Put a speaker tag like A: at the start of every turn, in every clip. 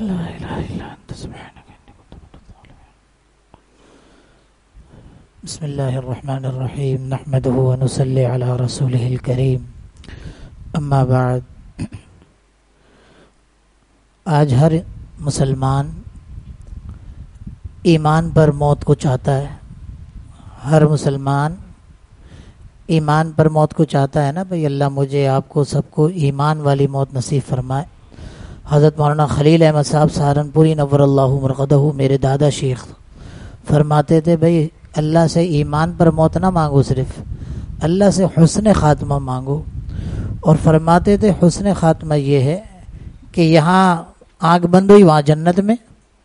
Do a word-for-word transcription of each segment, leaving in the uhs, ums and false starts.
A: لا إله إلا أنت سبحانك إني كنت من الظالمين. بسم الله الرحمن الرحيم نحمده ونصلي على رسوله الكريم اما بعد. آج ہر مسلمان ایمان پر موت کو چاہتا ہے. ہر مسلمان ایمان پر موت کو چاہتا ہے نا بھئی. اللہ مجھے آپ کو سب کو ایمان والی موت نصیب فرمائے. حضرت مولانا خلیل احمد صاحب سہارنپوری نور اللہ مرقدہ میرے دادا شیخ فرماتے تھے بھئی اللہ سے ایمان پر موت نہ مانگو، صرف اللہ سے حسن خاتمہ مانگو. اور فرماتے تھے حسن خاتمہ یہ ہے کہ یہاں آنکھ بند ہوئی وہاں جنت میں.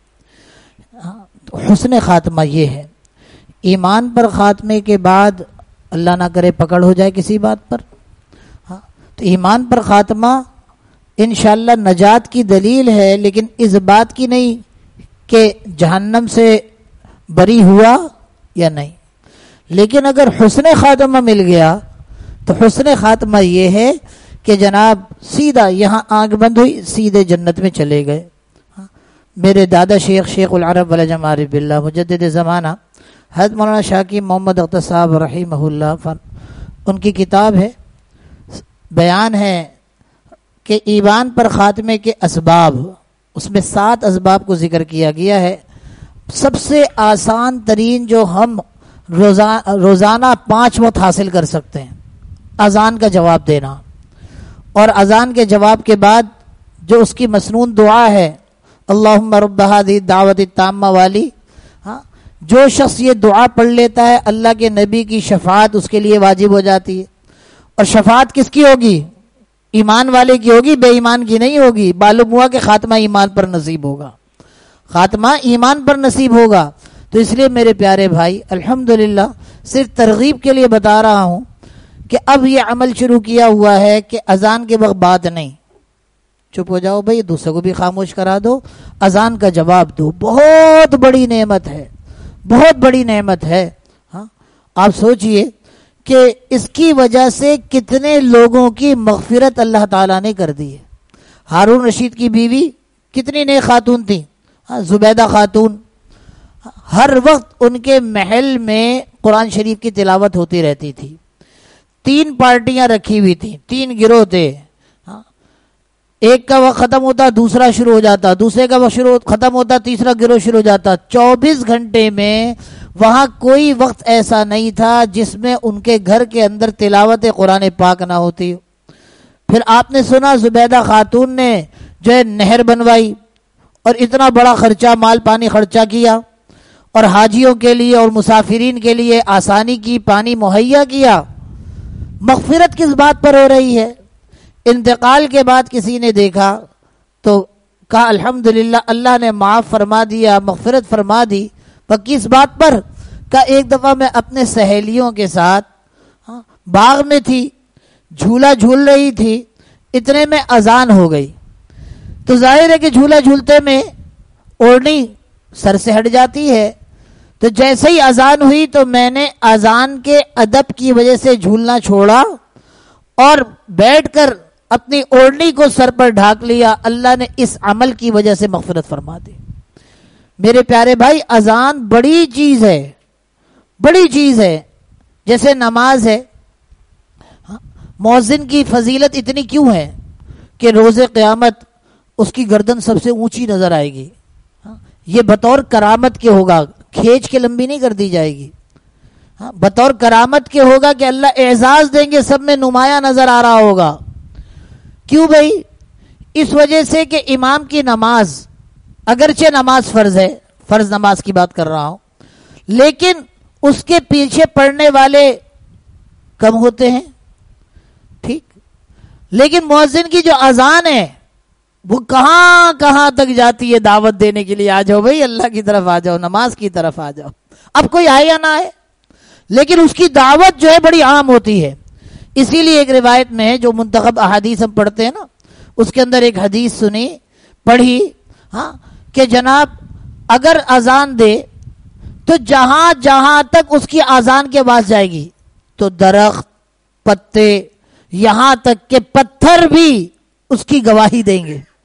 A: حسن خاتمہ یہ ہے. ایمان پر خاتمے کے بعد اللہ نہ کرے پکڑ ہو جائے کسی بات پر، ہاں تو ایمان پر خاتمہ انشاءاللہ نجات کی دلیل ہے، لیکن اس بات کی نہیں کہ جہنم سے بری ہوا یا نہیں. لیکن اگر حسن خاتمہ مل گیا تو حسن خاتمہ یہ ہے کہ جناب سیدھا یہاں آنکھ بند ہوئی سیدھے جنت میں چلے گئے. میرے دادا شیخ شیخ العرب والعجم عارف باللہ مجدد زمانہ حضرت مولانا شاکی محمد اختر صاحب رحمہ اللہ فن ان کی کتاب ہے، بیان ہے کہ ایمان پر خاتمے کے اسباب، اس میں سات اسباب کو ذکر کیا گیا ہے. سب سے آسان ترین جو ہم روزانہ روزانہ پانچ وقت حاصل کر سکتے ہیں، اذان کا جواب دینا، اور اذان کے جواب کے بعد جو اس کی مسنون دعا ہے اللہم رب ہذہ الدعوۃ التامہ والی، ہاں جو شخص یہ دعا پڑھ لیتا ہے اللہ کے نبی کی شفاعت اس کے لیے واجب ہو جاتی ہے. اور شفاعت کس کی ہوگی؟ ایمان والے کی ہوگی، بے ایمان کی نہیں ہوگی. معلوم ہوا کہ خاتمہ ایمان پر نصیب ہوگا، خاتمہ ایمان پر نصیب ہوگا. تو اس لیے میرے پیارے بھائی الحمدللہ صرف ترغیب کے لیے بتا رہا ہوں کہ اب یہ عمل شروع کیا ہوا ہے کہ اذان کے وقت بات نہیں، چپ ہو جاؤ بھائی، دوسرے کو بھی خاموش کرا دو، اذان کا جواب دو. بہت بڑی نعمت ہے، بہت بڑی نعمت ہے. ہاں آپ سوچئے کہ اس کی وجہ سے کتنے لوگوں کی مغفرت اللہ تعالیٰ نے کر دی ہے. ہارون رشید کی بیوی کتنی نیک خاتون تھی، زبیدہ خاتون، ہر وقت ان کے محل میں قرآن شریف کی تلاوت ہوتی رہتی تھی. تین پارٹیاں رکھی ہوئی تھیں، تین گروہ تھے. ایک کا وقت ختم ہوتا دوسرا شروع ہو جاتا، دوسرے کا وقت شروع ختم ہوتا تیسرا گروہ شروع ہو جاتا. چوبیس گھنٹے میں وہاں کوئی وقت ایسا نہیں تھا جس میں ان کے گھر کے اندر تلاوت قرآن پاک نہ ہوتی. پھر آپ نے سنا زبیدہ خاتون نے جو ہے نہر بنوائی اور اتنا بڑا خرچہ مال پانی خرچہ کیا اور حاجیوں کے لیے اور مسافرین کے لیے آسانی کی، پانی مہیا کیا. مغفرت کس بات پر ہو رہی ہے؟ انتقال کے بعد کسی نے دیکھا تو کہا الحمدللہ اللہ نے معاف فرما دیا، مغفرت فرما دی. پر کس بات پر؟ کہ ایک دفعہ میں اپنے سہیلیوں کے ساتھ باغ میں تھی، جھولا جھول رہی تھی، اتنے میں اذان ہو گئی. تو ظاہر ہے کہ جھولا جھولتے میں اوڑھنی سر سے ہٹ جاتی ہے. تو جیسے ہی اذان ہوئی تو میں نے اذان کے ادب کی وجہ سے جھولنا چھوڑا اور بیٹھ کر اپنی اوڑھنی کو سر پر ڈھانک لیا. اللہ نے اس عمل کی وجہ سے مغفرت فرما دی. میرے پیارے بھائی اذان بڑی چیز ہے، بڑی چیز ہے. جیسے نماز ہے، مؤذن کی فضیلت اتنی کیوں ہے کہ روز قیامت اس کی گردن سب سے اونچی نظر آئے گی. یہ بطور کرامت کے ہوگا، کھینچ کے لمبی نہیں کر دی جائے گی. بطور کرامت کے ہوگا کہ اللہ اعزاز دیں گے، سب میں نمایاں نظر آ رہا ہوگا. کیوں بھائی؟ اس وجہ سے کہ امام کی نماز اگرچہ نماز فرض ہے، فرض نماز کی بات کر رہا ہوں، لیکن اس کے پیچھے پڑھنے والے کم ہوتے ہیں، ٹھیک. لیکن مؤذن کی جو اذان ہے وہ کہاں کہاں تک جاتی ہے دعوت دینے کے لیے. آ جاؤ بھائی اللہ کی طرف آ جاؤ، نماز کی طرف آ جاؤ. اب کوئی آئے یا نہ آئے لیکن اس کی دعوت جو ہے بڑی عام ہوتی ہے. اسی لیے ایک روایت میں ہے جو منتخب احادیث ہم پڑھتے ہیں نا، اس کے اندر ایک حدیث سنی پڑھی، ہاں کہ جناب اگر اذان دے تو جہاں جہاں تک اس کی اذان کے آواز جائے گی تو درخت، پتے، یہاں تک کہ پتھر بھی اس کی گواہی دیں گے.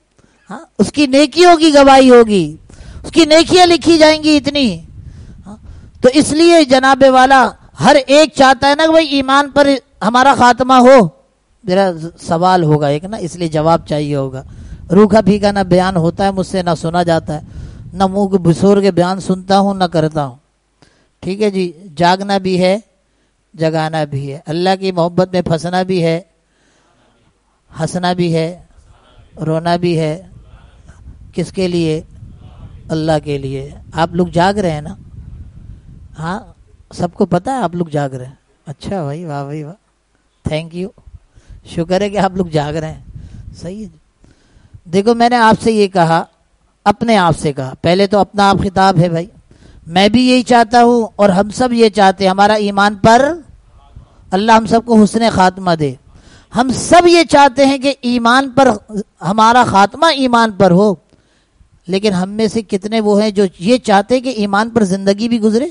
A: ہاں اس کی نیکیوں کی گواہی ہوگی، اس کی نیکیاں لکھی جائیں گی اتنی. تو اس لیے جناب والا ہر ایک چاہتا ہے نا کہ بھائی ایمان پر ہمارا خاتمہ ہو. میرا سوال ہوگا ایک نا، اس لیے جواب چاہیے ہوگا. روکھا پھیکا نہ بیان ہوتا ہے مجھ سے، نہ سنا جاتا ہے، نہ منہ کو بھسور کے بیان سنتا ہوں نہ کرتا ہوں. ٹھیک ہے جی، جاگنا بھی ہے جگانا بھی ہے، اللہ کی محبت میں پھنسنا بھی ہے، ہنسنا بھی ہے، رونا بھی ہے. کس کے لیے؟ اللہ کے لیے. آپ لوگ جاگ رہے ہیں نا؟ ہاں سب کو پتہ ہے آپ لوگ جاگ رہے ہیں. اچھا بھائی، واہ بھائی واہ، تھینک یو، شکر ہے کہ آپ لوگ جاگ رہے ہیں. صحیح ہے. دیکھو میں نے آپ سے یہ کہا، اپنے آپ سے کہا، پہلے تو اپنا آپ خطاب ہے بھائی. میں بھی یہی چاہتا ہوں اور ہم سب یہ چاہتے ہیں ہمارا ایمان پر اللہ ہم سب کو حسن خاتمہ دے. ہم سب یہ چاہتے ہیں کہ ایمان پر ہمارا خاتمہ ایمان پر ہو. لیکن ہم میں سے کتنے وہ ہیں جو یہ چاہتے ہیں کہ ایمان پر زندگی بھی گزرے؟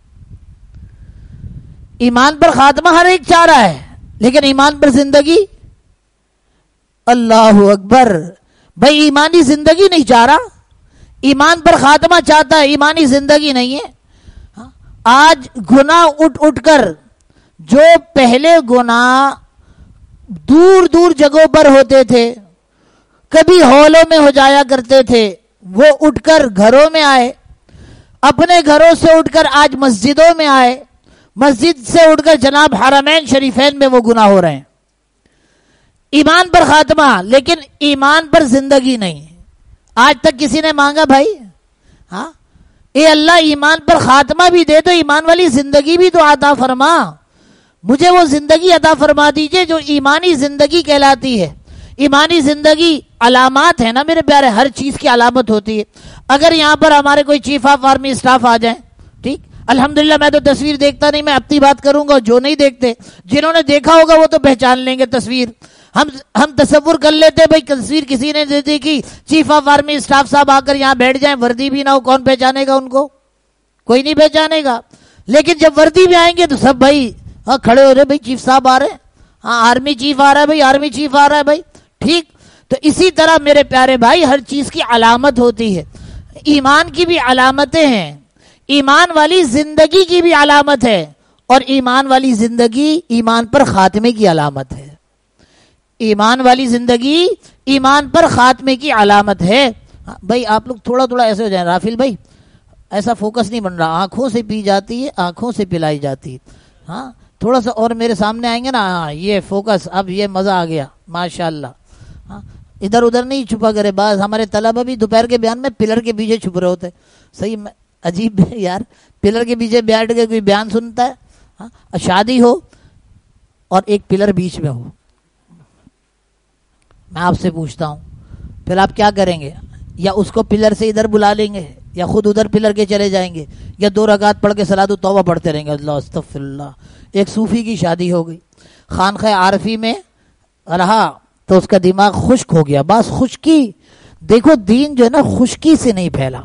A: ایمان پر خاتمہ ہر ایک چاہ رہا ہے لیکن ایمان پر زندگی، اللہ اکبر، بھائی ایمانی زندگی نہیں چاہ رہا، ایمان پر خاتمہ چاہتا ہے، ایمانی زندگی نہیں ہے. آج گناہ اٹھ اٹھ کر جو پہلے گناہ دور دور جگہوں پر ہوتے تھے، کبھی ہالوں میں ہو جایا کرتے تھے، وہ اٹھ کر گھروں میں آئے، اپنے گھروں سے اٹھ کر آج مسجدوں میں آئے، مسجد سے اٹھ کر جناب حرمین شریفین میں وہ گناہ ہو رہے ہیں. ایمان پر خاتمہ لیکن ایمان پر زندگی نہیں. آج تک کسی نے مانگا بھائی ہاں اے اللہ ایمان پر خاتمہ بھی دے تو ایمان والی زندگی بھی تو عطا فرما، مجھے وہ زندگی عطا فرما دیجئے جو ایمانی زندگی کہلاتی ہے. ایمانی زندگی علامات ہے نا میرے پیارے، ہر چیز کی علامت ہوتی ہے. اگر یہاں پر ہمارے کوئی چیف آف آرمی اسٹاف آ جائیں، ٹھیک الحمدللہ، میں تو تصویر دیکھتا نہیں، میں اپنی بات کروں گا. جو نہیں دیکھتے، جنہوں نے دیکھا ہوگا وہ تو پہچان لیں گے تصویر. ہم ہم تصور کر لیتے بھائی تصویر کسی نے دے دیکھی، چیف آف آرمی اسٹاف صاحب آ کر یہاں بیٹھ جائیں، وردی بھی نہ ہو، کون پہچانے گا ان کو؟ کوئی نہیں پہچانے گا. لیکن جب وردی بھی آئیں گے تو سب بھائی ہاں کھڑے ہو رہے، بھائی چیف صاحب آ رہے ہیں، ہاں آرمی چیف آ رہا ہے، بھائی آرمی چیف آ رہا ہے بھائی. ٹھیک، تو اسی طرح میرے پیارے بھائی ہر چیز کی علامت ہوتی ہے. ایمان کی بھی علامتیں ہیں، ایمان والی زندگی کی بھی علامت ہے، اور ایمان والی زندگی ایمان پر خاتمے کی علامت ہے. ایمان والی زندگی ایمان پر خاتمے کی علامت ہے. بھائی آپ لوگ تھوڑا تھوڑا ایسے ہو جائیں، رافل بھائی ایسا فوکس نہیں بن رہا، آنکھوں سے پی جاتی ہے، آنکھوں سے پلائی جاتی ہے. ہاں تھوڑا سا اور میرے سامنے آئیں گے نا، ہاں یہ فوکس، اب یہ مزہ آ گیا ماشاءاللہ. ہاں ادھر ادھر نہیں چھپا کرے. بعض ہمارے طلبہ بھی دوپہر کے بیان میں پلر کے پیچھے چھپ رہے ہوتے. صحیح عجیب یار، پلر کے پیچھے بیٹھ کے کوئی بیان سنتا ہے. ہاں شادی ہو اور ایک پلر بیچ میں ہو، میں آپ سے پوچھتا ہوں پھر آپ کیا کریں گے؟ یا اس کو پلر سے ادھر بلا لیں گے، یا خود ادھر پلر کے چلے جائیں گے، یا دو رکعت پڑھ کے صلاۃ التوبہ پڑھتے رہیں گے، اللہ استغفر اللہ. ایک صوفی کی شادی ہو گئی، خانقاہ عارفی میں رہا تو اس کا دماغ خشک ہو گیا. بس خشکی، دیکھو دین جو ہے نا خشکی سے نہیں پھیلا،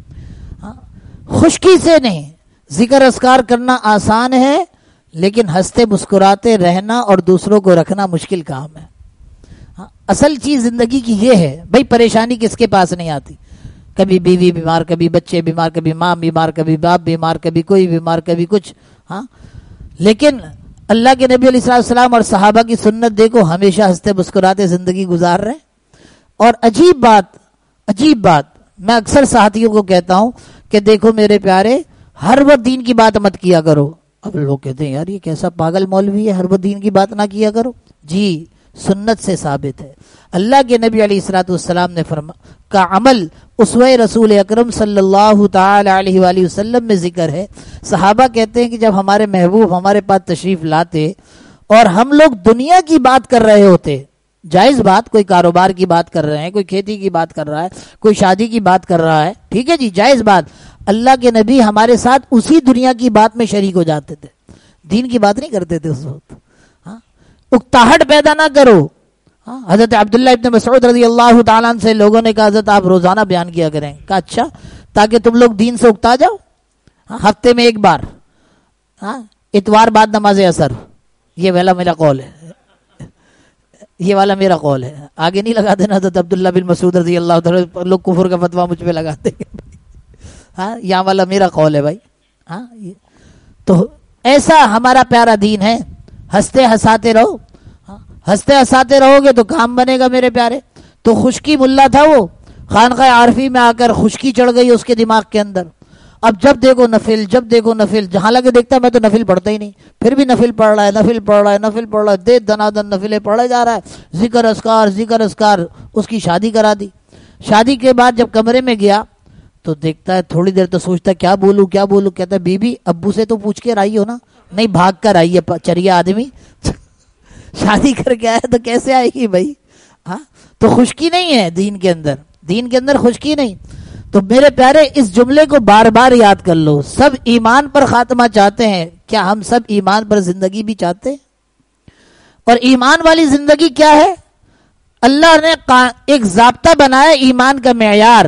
A: خشکی سے نہیں. ذکر اذکار کرنا آسان ہے لیکن ہنستے مسکراتے رہنا اور دوسروں کو رکھنا مشکل کام ہے. اصل چیز زندگی کی یہ ہے بھائی، پریشانی کس کے پاس نہیں آتی؟ کبھی بیوی بیمار، کبھی بچے بیمار، کبھی ماں بیمار، کبھی باپ بیمار، کبھی کوئی بیمار، کبھی کچھ. ہاں لیکن اللہ کے نبی علیہ السلام اور صحابہ کی سنت دیکھو، ہمیشہ ہنستے مسکراتے زندگی گزار رہے. اور عجیب بات، عجیب بات میں اکثر ساتھیوں کو کہتا ہوں کہ دیکھو میرے پیارے، ہر وقت دین کی بات مت کیا کرو. اب لوگ کہتے ہیں یار یہ کیسا پاگل مولوی ہے، ہر وقت دین کی بات نہ کیا کرو. جی سنت سے ثابت ہے. اللہ کے نبی علیہ الصلوۃ والسلام نے فرما کا عمل اسوہ رسول اکرم صلی اللہ تعالی علیہ وآلہ وسلم میں ذکر ہے. صحابہ کہتے ہیں کہ جب ہمارے محبوب ہمارے پاس تشریف لاتے اور ہم لوگ دنیا کی بات کر رہے ہوتے، جائز بات، کوئی کاروبار کی بات کر رہے ہیں، کوئی کھیتی کی بات کر رہا ہے، کوئی شادی کی بات کر رہا ہے، ٹھیک ہے جی جائز بات، اللہ کے نبی ہمارے ساتھ اسی دنیا کی بات میں شریک ہو جاتے تھے، دین کی بات نہیں کرتے تھے اس وقت. اکتاہٹ پیدا نہ کرو. حضرت عبداللہ ابن مسعود رضی اللہ تعالیٰ عنہ سے لوگوں نے کہا حضرت آپ روزانہ بیان کیا کریں. کہا اچھا، تاکہ تم لوگ دین سے اکتا جاؤ. ہفتے میں ایک بار، اتوار بعد نماز اثر، یہ پہلا میرا قول ہے. یہ والا میرا قول ہے، آگے نہیں لگا دینا حضرت عبداللہ بن مسعود رضی اللہ تعالیٰ، لوگ کفر کا فتویٰ مجھ پہ لگاتے ہیں، ہاں یہاں والا میرا قول ہے بھائی. ہاں تو ایسا ہمارا پیارا دین ہے، ہنستے ہنساتے رہو، ہنستے ہنساتے رہو گے تو کام بنے گا میرے پیارے. تو خشکی ملا تھا وہ، خانقاہ عارفی میں آ کر خشکی چڑھ گئی اس کے دماغ کے اندر. اب جب دیکھو نفل، جب دیکھو نفل، جہاں لگے دیکھتا میں تو نفل پڑھتا ہی نہیں، پھر بھی نفل پڑھ رہا ہے، نفل پڑھ رہا ہے، نفل پڑھ رہا ہے، دے دنا دن نفلیں پڑھا جا رہا ہے، ذکر اذکار ذکر اذکار. اس کی شادی کرا دی. شادی کے بعد جب کمرے میں گیا تو دیکھتا ہے، تھوڑی دیر تو سوچتا ہے کیا بولوں کیا بولوں. کہتا ہے بی بی ابو سے تو پوچھ کے آئی ہو نا؟ نہیں، بھاگ کر آئی ہے چریا آدمی، شادی کر کے آیا تو کیسے آئے گی بھائی؟ ہاں تو خشکی نہیں ہے دین کے اندر، دین کے اندر خشکی نہیں. تو میرے پیارے اس جملے کو بار بار یاد کر لو. سب ایمان پر خاتمہ چاہتے ہیں، کیا ہم سب ایمان پر زندگی بھی چاہتے ہیں؟ اور ایمان والی زندگی کیا ہے؟ اللہ نے ایک ضابطہ بنایا ایمان کا معیار.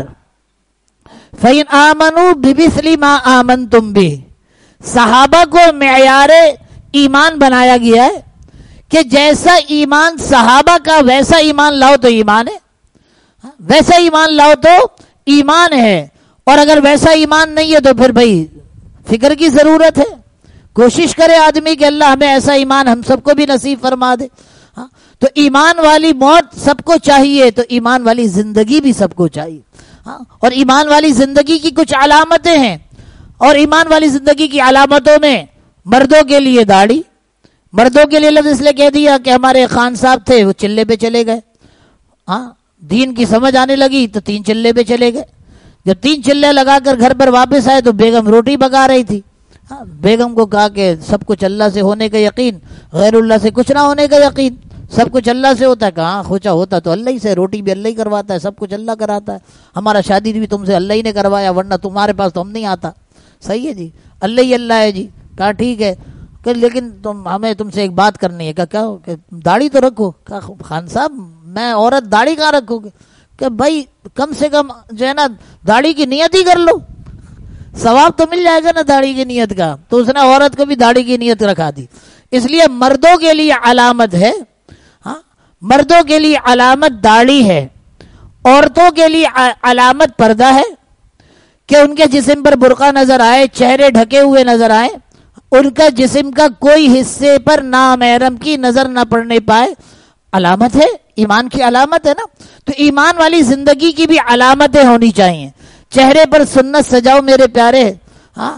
A: فَإِنْ آمَنُوا بِمِثْلِ مَا آمَنْتُمْ بِهِ. صحابہ کو معیار ایمان بنایا گیا ہے کہ جیسا ایمان صحابہ کا ویسا ایمان لاؤ تو ایمان ہے، ویسا ایمان لاؤ تو ایمان ہے. اور اگر ویسا ایمان نہیں ہے تو پھر بھائی فکر کی ضرورت ہے. کوشش کرے آدمی کہ اللہ ہمیں ایسا ایمان ہم سب کو بھی نصیب فرما دے. ہاں تو ایمان والی موت سب کو چاہیے تو ایمان والی زندگی بھی سب کو چاہیے. ہاں اور ایمان والی زندگی کی کچھ علامتیں ہیں، اور ایمان والی زندگی کی علامتوں میں مردوں کے لیے داڑھی. مردوں کے لیے لفظ اس لیے کہہ دیا کہ ہمارے خان صاحب تھے وہ چلے پہ چلے گئے. ہاں دین کی سمجھ آنے لگی تو تین چلے پہ چلے گئے. جب تین چلے لگا کر گھر پر واپس آئے تو بیگم روٹی پکا رہی تھی. ہاں بیگم کو کہا کہ سب کچھ اللہ سے ہونے کا یقین، غیر اللہ سے کچھ نہ ہونے کا یقین. سب کچھ اللہ سے ہوتا ہے. کہاں خوچا ہوتا تو اللہ ہی سے، روٹی بھی اللہ ہی کرواتا ہے، سب کچھ اللہ کراتا ہے. ہمارا شادی بھی تم سے اللہ ہی نے کروایا، ورنہ تمہارے پاس تو ہم نہیں آتا. صحیح ہے جی، اللہ ہی اللہ ہے جی. کہا ٹھیک ہے، کہ لیکن تم ہمیں تم سے ایک بات کرنی ہے. کہا کیا؟ کہ داڑھی تو رکھو. کہا خان صاحب میں عورت داڑھی کہاں رکھوں گی؟ کہ بھائی کم سے کم جو ہے نا داڑھی کی نیت ہی کر لو، ثواب تو مل جائے گا نا داڑھی کی نیت کا. تو اس نے عورت کو بھی داڑھی کی نیت رکھا دی. اس لیے مردوں کے لیے علامت ہے، ہاں مردوں کے لیے علامت داڑھی ہے. عورتوں کے لیے علامت پردہ ہے کہ ان کے جسم پر برقع نظر آئے، چہرے ڈھکے ہوئے نظر آئے، ان کا جسم کا کوئی حصے پر نامحرم کی نظر نہ پڑنے پائے. علامت ہے، ایمان کی علامت ہے نا. تو ایمان والی زندگی کی بھی علامتیں ہونی چاہیے. چہرے پر سنت سجاؤ میرے پیارے، ہاں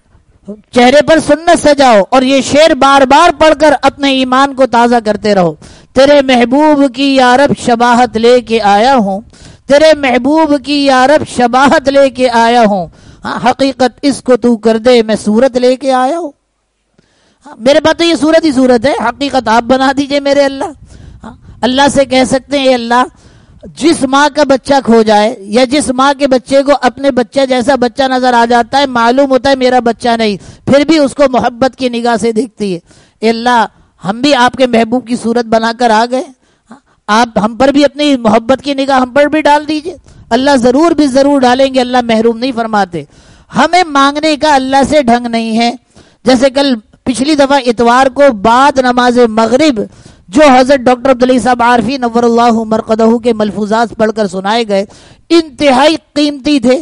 A: چہرے پر سنت سجاؤ. اور یہ شعر بار بار پڑھ کر اپنے ایمان کو تازہ کرتے رہو. تیرے محبوب کی یا رب شباہت لے کے آیا ہوں، تیرے محبوب کی یا رب شباہت لے کے آیا ہوں. ہاں حقیقت اس کو تو کر دے میں صورت لے کے آیا ہوں. ہاں میرے پاس تو یہ صورت ہی صورت ہے، حقیقت آپ بنا دیجئے میرے اللہ. ہاں اللہ سے کہہ سکتے ہیں اے اللہ جس ماں کا بچہ کھو جائے یا جس ماں کے بچے کو اپنے بچہ جیسا بچہ نظر آ جاتا ہے، معلوم ہوتا ہے میرا بچہ نہیں، پھر بھی اس کو محبت کی نگاہ سے دیکھتی ہے. اے اللہ ہم بھی آپ کے محبوب کی صورت بنا کر آ گئے، آپ ہم پر بھی اپنی محبت کی نگاہ ہم پر بھی ڈال دیجئے. اللہ ضرور بھی ضرور ڈالیں گے، اللہ محروم نہیں فرماتے. ہمیں مانگنے کا اللہ سے ڈھنگ نہیں ہے. جیسے کل پچھلی دفعہ اتوار کو بعد نماز مغرب جو حضرت ڈاکٹر عبدالعزیز صاحب عارفی نور اللہ مرقدہ کے ملفوظات پڑھ کر سنائے گئے، انتہائی قیمتی تھے.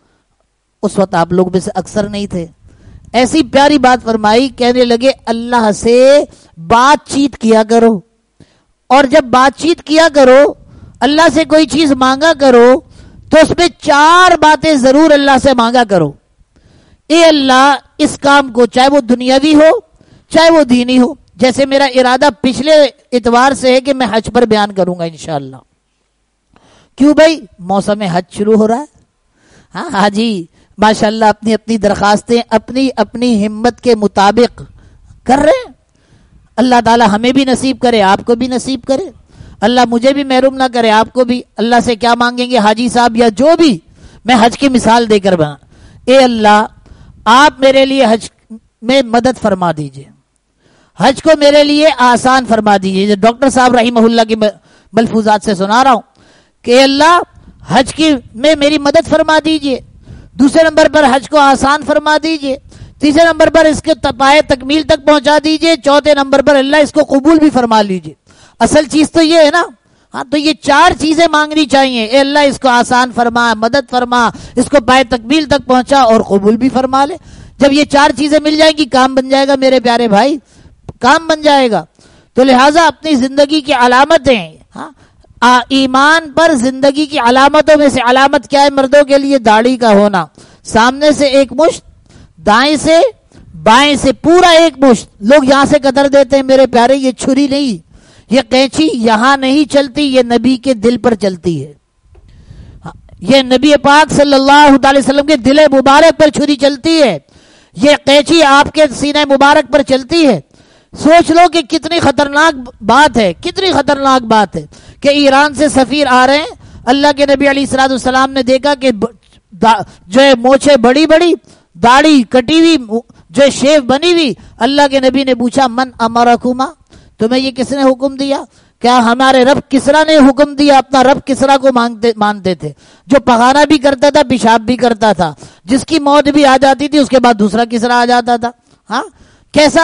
A: اس وقت آپ لوگ میں سے اکثر نہیں تھے. ایسی پیاری بات فرمائی، کہنے لگے اللہ سے بات چیت کیا کرو، اور جب بات چیت کیا کرو، اللہ سے کوئی چیز مانگا کرو تو اس میں چار باتیں ضرور اللہ سے مانگا کرو. اے اللہ اس کام کو، چاہے وہ دنیاوی ہو چاہے وہ دینی ہو. جیسے میرا ارادہ پچھلے اتوار سے ہے کہ میں حج پر بیان کروں گا انشاءاللہ. کیوں بھائی؟ موسم حج شروع ہو رہا ہے. ہاں حاجی ماشاءاللہ اپنی اپنی درخواستیں اپنی اپنی ہمت کے مطابق کر رہے ہیں. اللہ تعالی ہمیں بھی نصیب کرے، آپ کو بھی نصیب کرے. اللہ مجھے بھی محروم نہ کرے، آپ کو بھی. اللہ سے کیا مانگیں گے حاجی صاحب یا جو بھی؟ میں حج کی مثال دے کر بنا. اے اللہ آپ میرے لیے حج میں مدد فرما دیجئے، حج کو میرے لیے آسان فرما دیجئے. ڈاکٹر صاحب رحمہ اللہ کی ملفوظات سے سنا رہا ہوں کہ اللہ حج کی میں میری مدد فرما دیجئے. دوسرے نمبر پر حج کو آسان فرما دیجئے. تیسرے نمبر پر اس کے پائے تکمیل تک پہنچا دیجئے. چوتھے نمبر پر اللہ اس کو قبول بھی فرما لیجئے. اصل چیز تو یہ ہے نا. ہاں تو یہ چار چیزیں مانگنی چاہیے. اے اللہ اس کو آسان فرما, مدد فرما, اس کو پائے تکمیل تک پہنچا اور قبول بھی فرما لے. جب یہ چار چیزیں مل جائیں گی کام بن جائے گا میرے پیارے بھائی, کام بن جائے گا. تو لہٰذا اپنی زندگی کی علامتیں, ہاں ایمان پر زندگی کی علامتوں میں سے علامت کیا ہے مردوں کے لیے؟ داڑھی کا ہونا. سامنے سے ایک مشت, دائیں سے بائیں سے پورا ایک مشت. لوگ یہاں سے قدر دیتے ہیں میرے پیارے, یہ چھری نہیں, یہ قینچی یہاں نہیں چلتی, یہ نبی کے دل پر چلتی ہے. یہ نبی پاک صلی اللہ علیہ وسلم کے دل مبارک پر چھری چلتی ہے. یہ قینچی آپ کے سینے مبارک پر چلتی ہے. سوچ لو کہ کتنی خطرناک بات ہے, کتنی خطرناک بات ہے کہ ایران سے سفیر آ رہے ہیں. اللہ کے نبی علیہ الصلوۃ والسلام نے دیکھا کہ جو ہے موچھیں بڑی بڑی, داڑھی کٹی ہوئی, جو ہے شیو بنی ہوئی. اللہ کے نبی نے پوچھا من امرکما, تمہیں یہ کس نے حکم دیا؟ کیا ہمارے رب کسرا نے حکم دیا؟ اپنا رب کسرا کو مانتے مانتے تھے, جو پخانا بھی کرتا تھا پیشاب بھی کرتا تھا, جس کی موت بھی آ جاتی تھی اس کے بعد دوسرا کسرا آ جاتا تھا. ہاں کیسا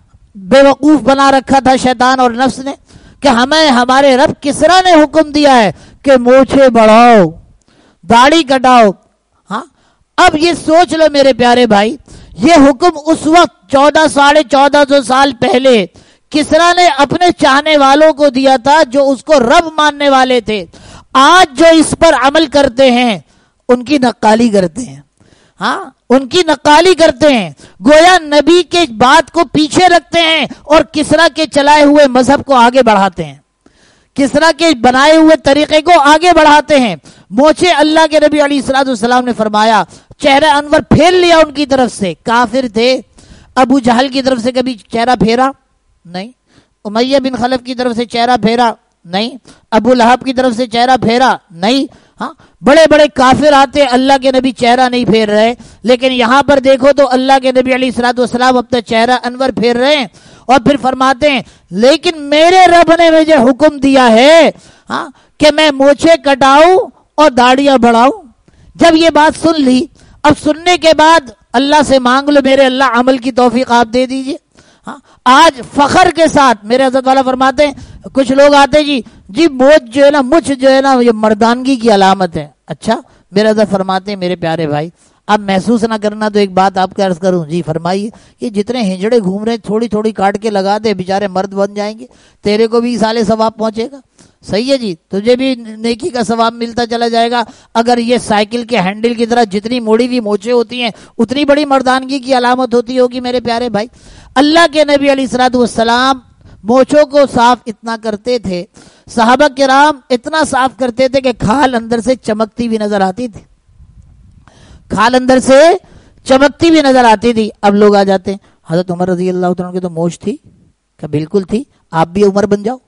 A: بے وقوف بنا رکھا تھا شیطان اور نفس نے کہ ہمیں ہمارے رب کسرا نے حکم دیا ہے کہ موچھے بڑھاؤ, داڑھی کٹاؤ. ہاں اب یہ سوچ لو میرے پیارے بھائی, یہ حکم اس وقت چودہ ساڑھے چودہ سو سال پہلے کسرا نے اپنے چاہنے والوں کو دیا تھا جو اس کو رب ماننے والے تھے. آج جو اس پر عمل کرتے ہیں ان کی نقالی کرتے ہیں. ہاں ان کی نقالی کرتے ہیں, گویا نبی کے بات کو پیچھے رکھتے ہیں اور کسرا کے چلائے ہوئے مذہب کو آگے بڑھاتے ہیں, کسرا کے بنائے ہوئے طریقے کو آگے بڑھاتے ہیں. موچے اللہ کے نبی علیہ الصلوۃ والسلام نے فرمایا چہرہ انور پھیر لیا ان کی طرف سے. کافر تھے, ابو جہل کی طرف سے کبھی چہرہ پھیرا نہیں, امیہ بن خلف کی طرف سے چہرہ پھیرا نہیں, ابو لہب کی طرف سے چہرہ پھیرا نہیں. ہاں بڑے بڑے کافر آتے, اللہ کے نبی چہرہ نہیں پھیر رہے, لیکن یہاں پر دیکھو تو اللہ کے نبی علیہ الصلوۃ والسلام اپنا چہرہ انور پھیر رہے ہیں اور پھر فرماتے ہیں لیکن میرے رب نے مجھے حکم دیا ہے ہاں کہ میں مونچھیں کٹاؤں اور داڑیاں بڑھاؤں. جب یہ بات سن لی, اب سننے کے بعد اللہ سے مانگ لو میرے اللہ عمل کی توفیق آپ دے دیجئے. ہاں آج فخر کے ساتھ میرے حضرت والا فرماتے ہیں, کچھ لوگ آتے جی جی موچ جو ہے نا, مچھ جو ہے نا, یہ مردانگی کی علامت ہے. اچھا میرے حضرت فرماتے ہیں میرے پیارے بھائی اب محسوس نہ کرنا تو ایک بات آپ کا عرض کروں. جی فرمائیے. یہ جتنے ہجڑے گھوم رہے ہیں تھوڑی تھوڑی کاٹ کے لگا دے, بیچارے مرد بن جائیں گے, تیرے کو بھی سالے ثواب پہنچے گا. صحیح ہے جی, تجھے بھی نیکی کا ثواب ملتا چلا جائے گا. اگر یہ سائیکل کے ہینڈل کی طرح جتنی موڑی ہوئی موچیں ہوتی ہیں اتنی بڑی مردانگی کی علامت ہوتی ہوگی میرے پیارے بھائی. اللہ کے نبی علیہ الصلوۃ والسلام موچوں کو صاف اتنا کرتے تھے, صحابہ کرام اتنا صاف کرتے تھے کہ کھال اندر سے چمکتی بھی نظر آتی تھی, کھال اندر سے چمکتی بھی نظر آتی تھی. اب لوگ آ جاتے ہیں حضرت عمر رضی اللہ عنہ کی تو موچھ تھی, کہ بالکل تھی, آپ بھی عمر بن جاؤ,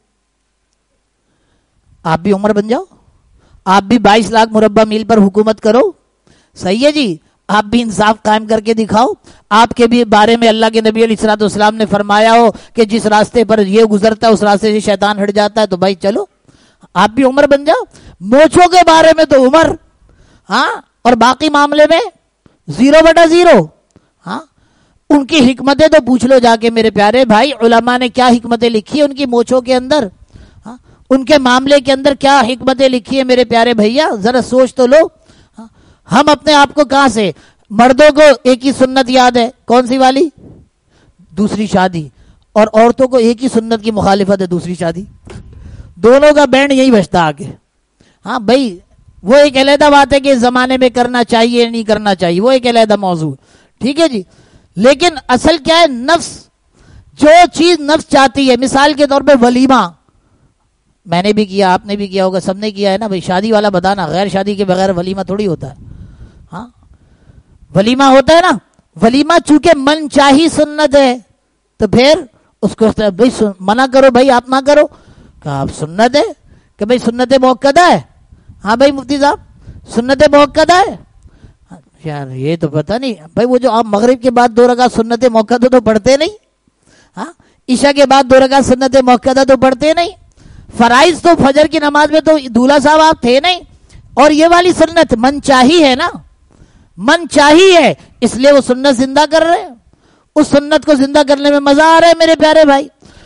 A: آپ بھی عمر بن جاؤ, آپ بھی بائیس لاکھ مربع میل پر حکومت کرو. صحیح ہے جی, آپ بھی انصاف قائم کر کے دکھاؤ. آپ کے بھی بارے میں اللہ کے نبی علیہ الصلوۃ والسلام نے فرمایا ہو کہ جس راستے پر یہ گزرتا ہے اس راستے سے شیطان ہٹ جاتا ہے, تو بھائی چلو آپ بھی عمر بن جاؤ. موچھوں کے بارے میں تو عمر, ہاں, اور باقی معاملے میں زیرو بٹا زیرو. ہاں ان کی حکمتیں تو پوچھ لو جا کے میرے پیارے بھائی, علماء نے کیا حکمتیں لکھی ان کی موچھوں کے اندر, ان کے معاملے کے اندر کیا حکمتیں لکھی ہیں میرے پیارے بھیا, ذرا سوچ تو لو. ہم اپنے آپ کو کہاں سے, مردوں کو ایک ہی سنت یاد ہے, کون سی والی؟ دوسری شادی. اور عورتوں کو ایک ہی سنت کی مخالفت ہے, دوسری شادی. دونوں کا بینڈ یہی بجتا آگے. ہاں بھائی وہ ایک علیحدہ بات ہے کہ اس زمانے میں کرنا چاہیے نہیں کرنا چاہیے, وہ ایک علیحدہ موضوع, ٹھیک ہے جی. لیکن اصل کیا ہے, نفس, جو چیز نفس چاہتی ہے. مثال کے طور پہ ولیمہ, میں نے بھی کیا, آپ نے بھی کیا ہوگا, سب نے کیا ہے نا بھائی. شادی والا بتانا, غیر شادی کے بغیر ولیمہ تھوڑی ہوتا ہے. ہاں ولیمہ ہوتا ہے نا, ولیمہ چونکہ من چاہی سنت ہے تو پھر اس کو بھائی منع کرو, بھائی آپ نہ کرو, کہا آپ سنت ہے, کہ بھائی سنت موقدہ ہے. ہاں بھائی مفتی صاحب سنت موقدہ ہے. یار یہ تو پتہ نہیں بھائی, وہ جو آپ مغرب کے بعد دو رکعت سنت موقدہ تو پڑھتے نہیں, ہاں عشاء کے بعد دو رکعت سنت موقدہ تو پڑھتے نہیں, فرائض تو فجر کی نماز میں تو دولہا صاحب آپ تھے نہیں, اور یہ والی سنت من چاہی ہے نا, من چاہی ہے, اس لیے وہ سنت زندہ کر رہے ہیں. اس سنت کو زندہ کرنے میں مزہ آ رہا ہے میرے پیارے بھائی.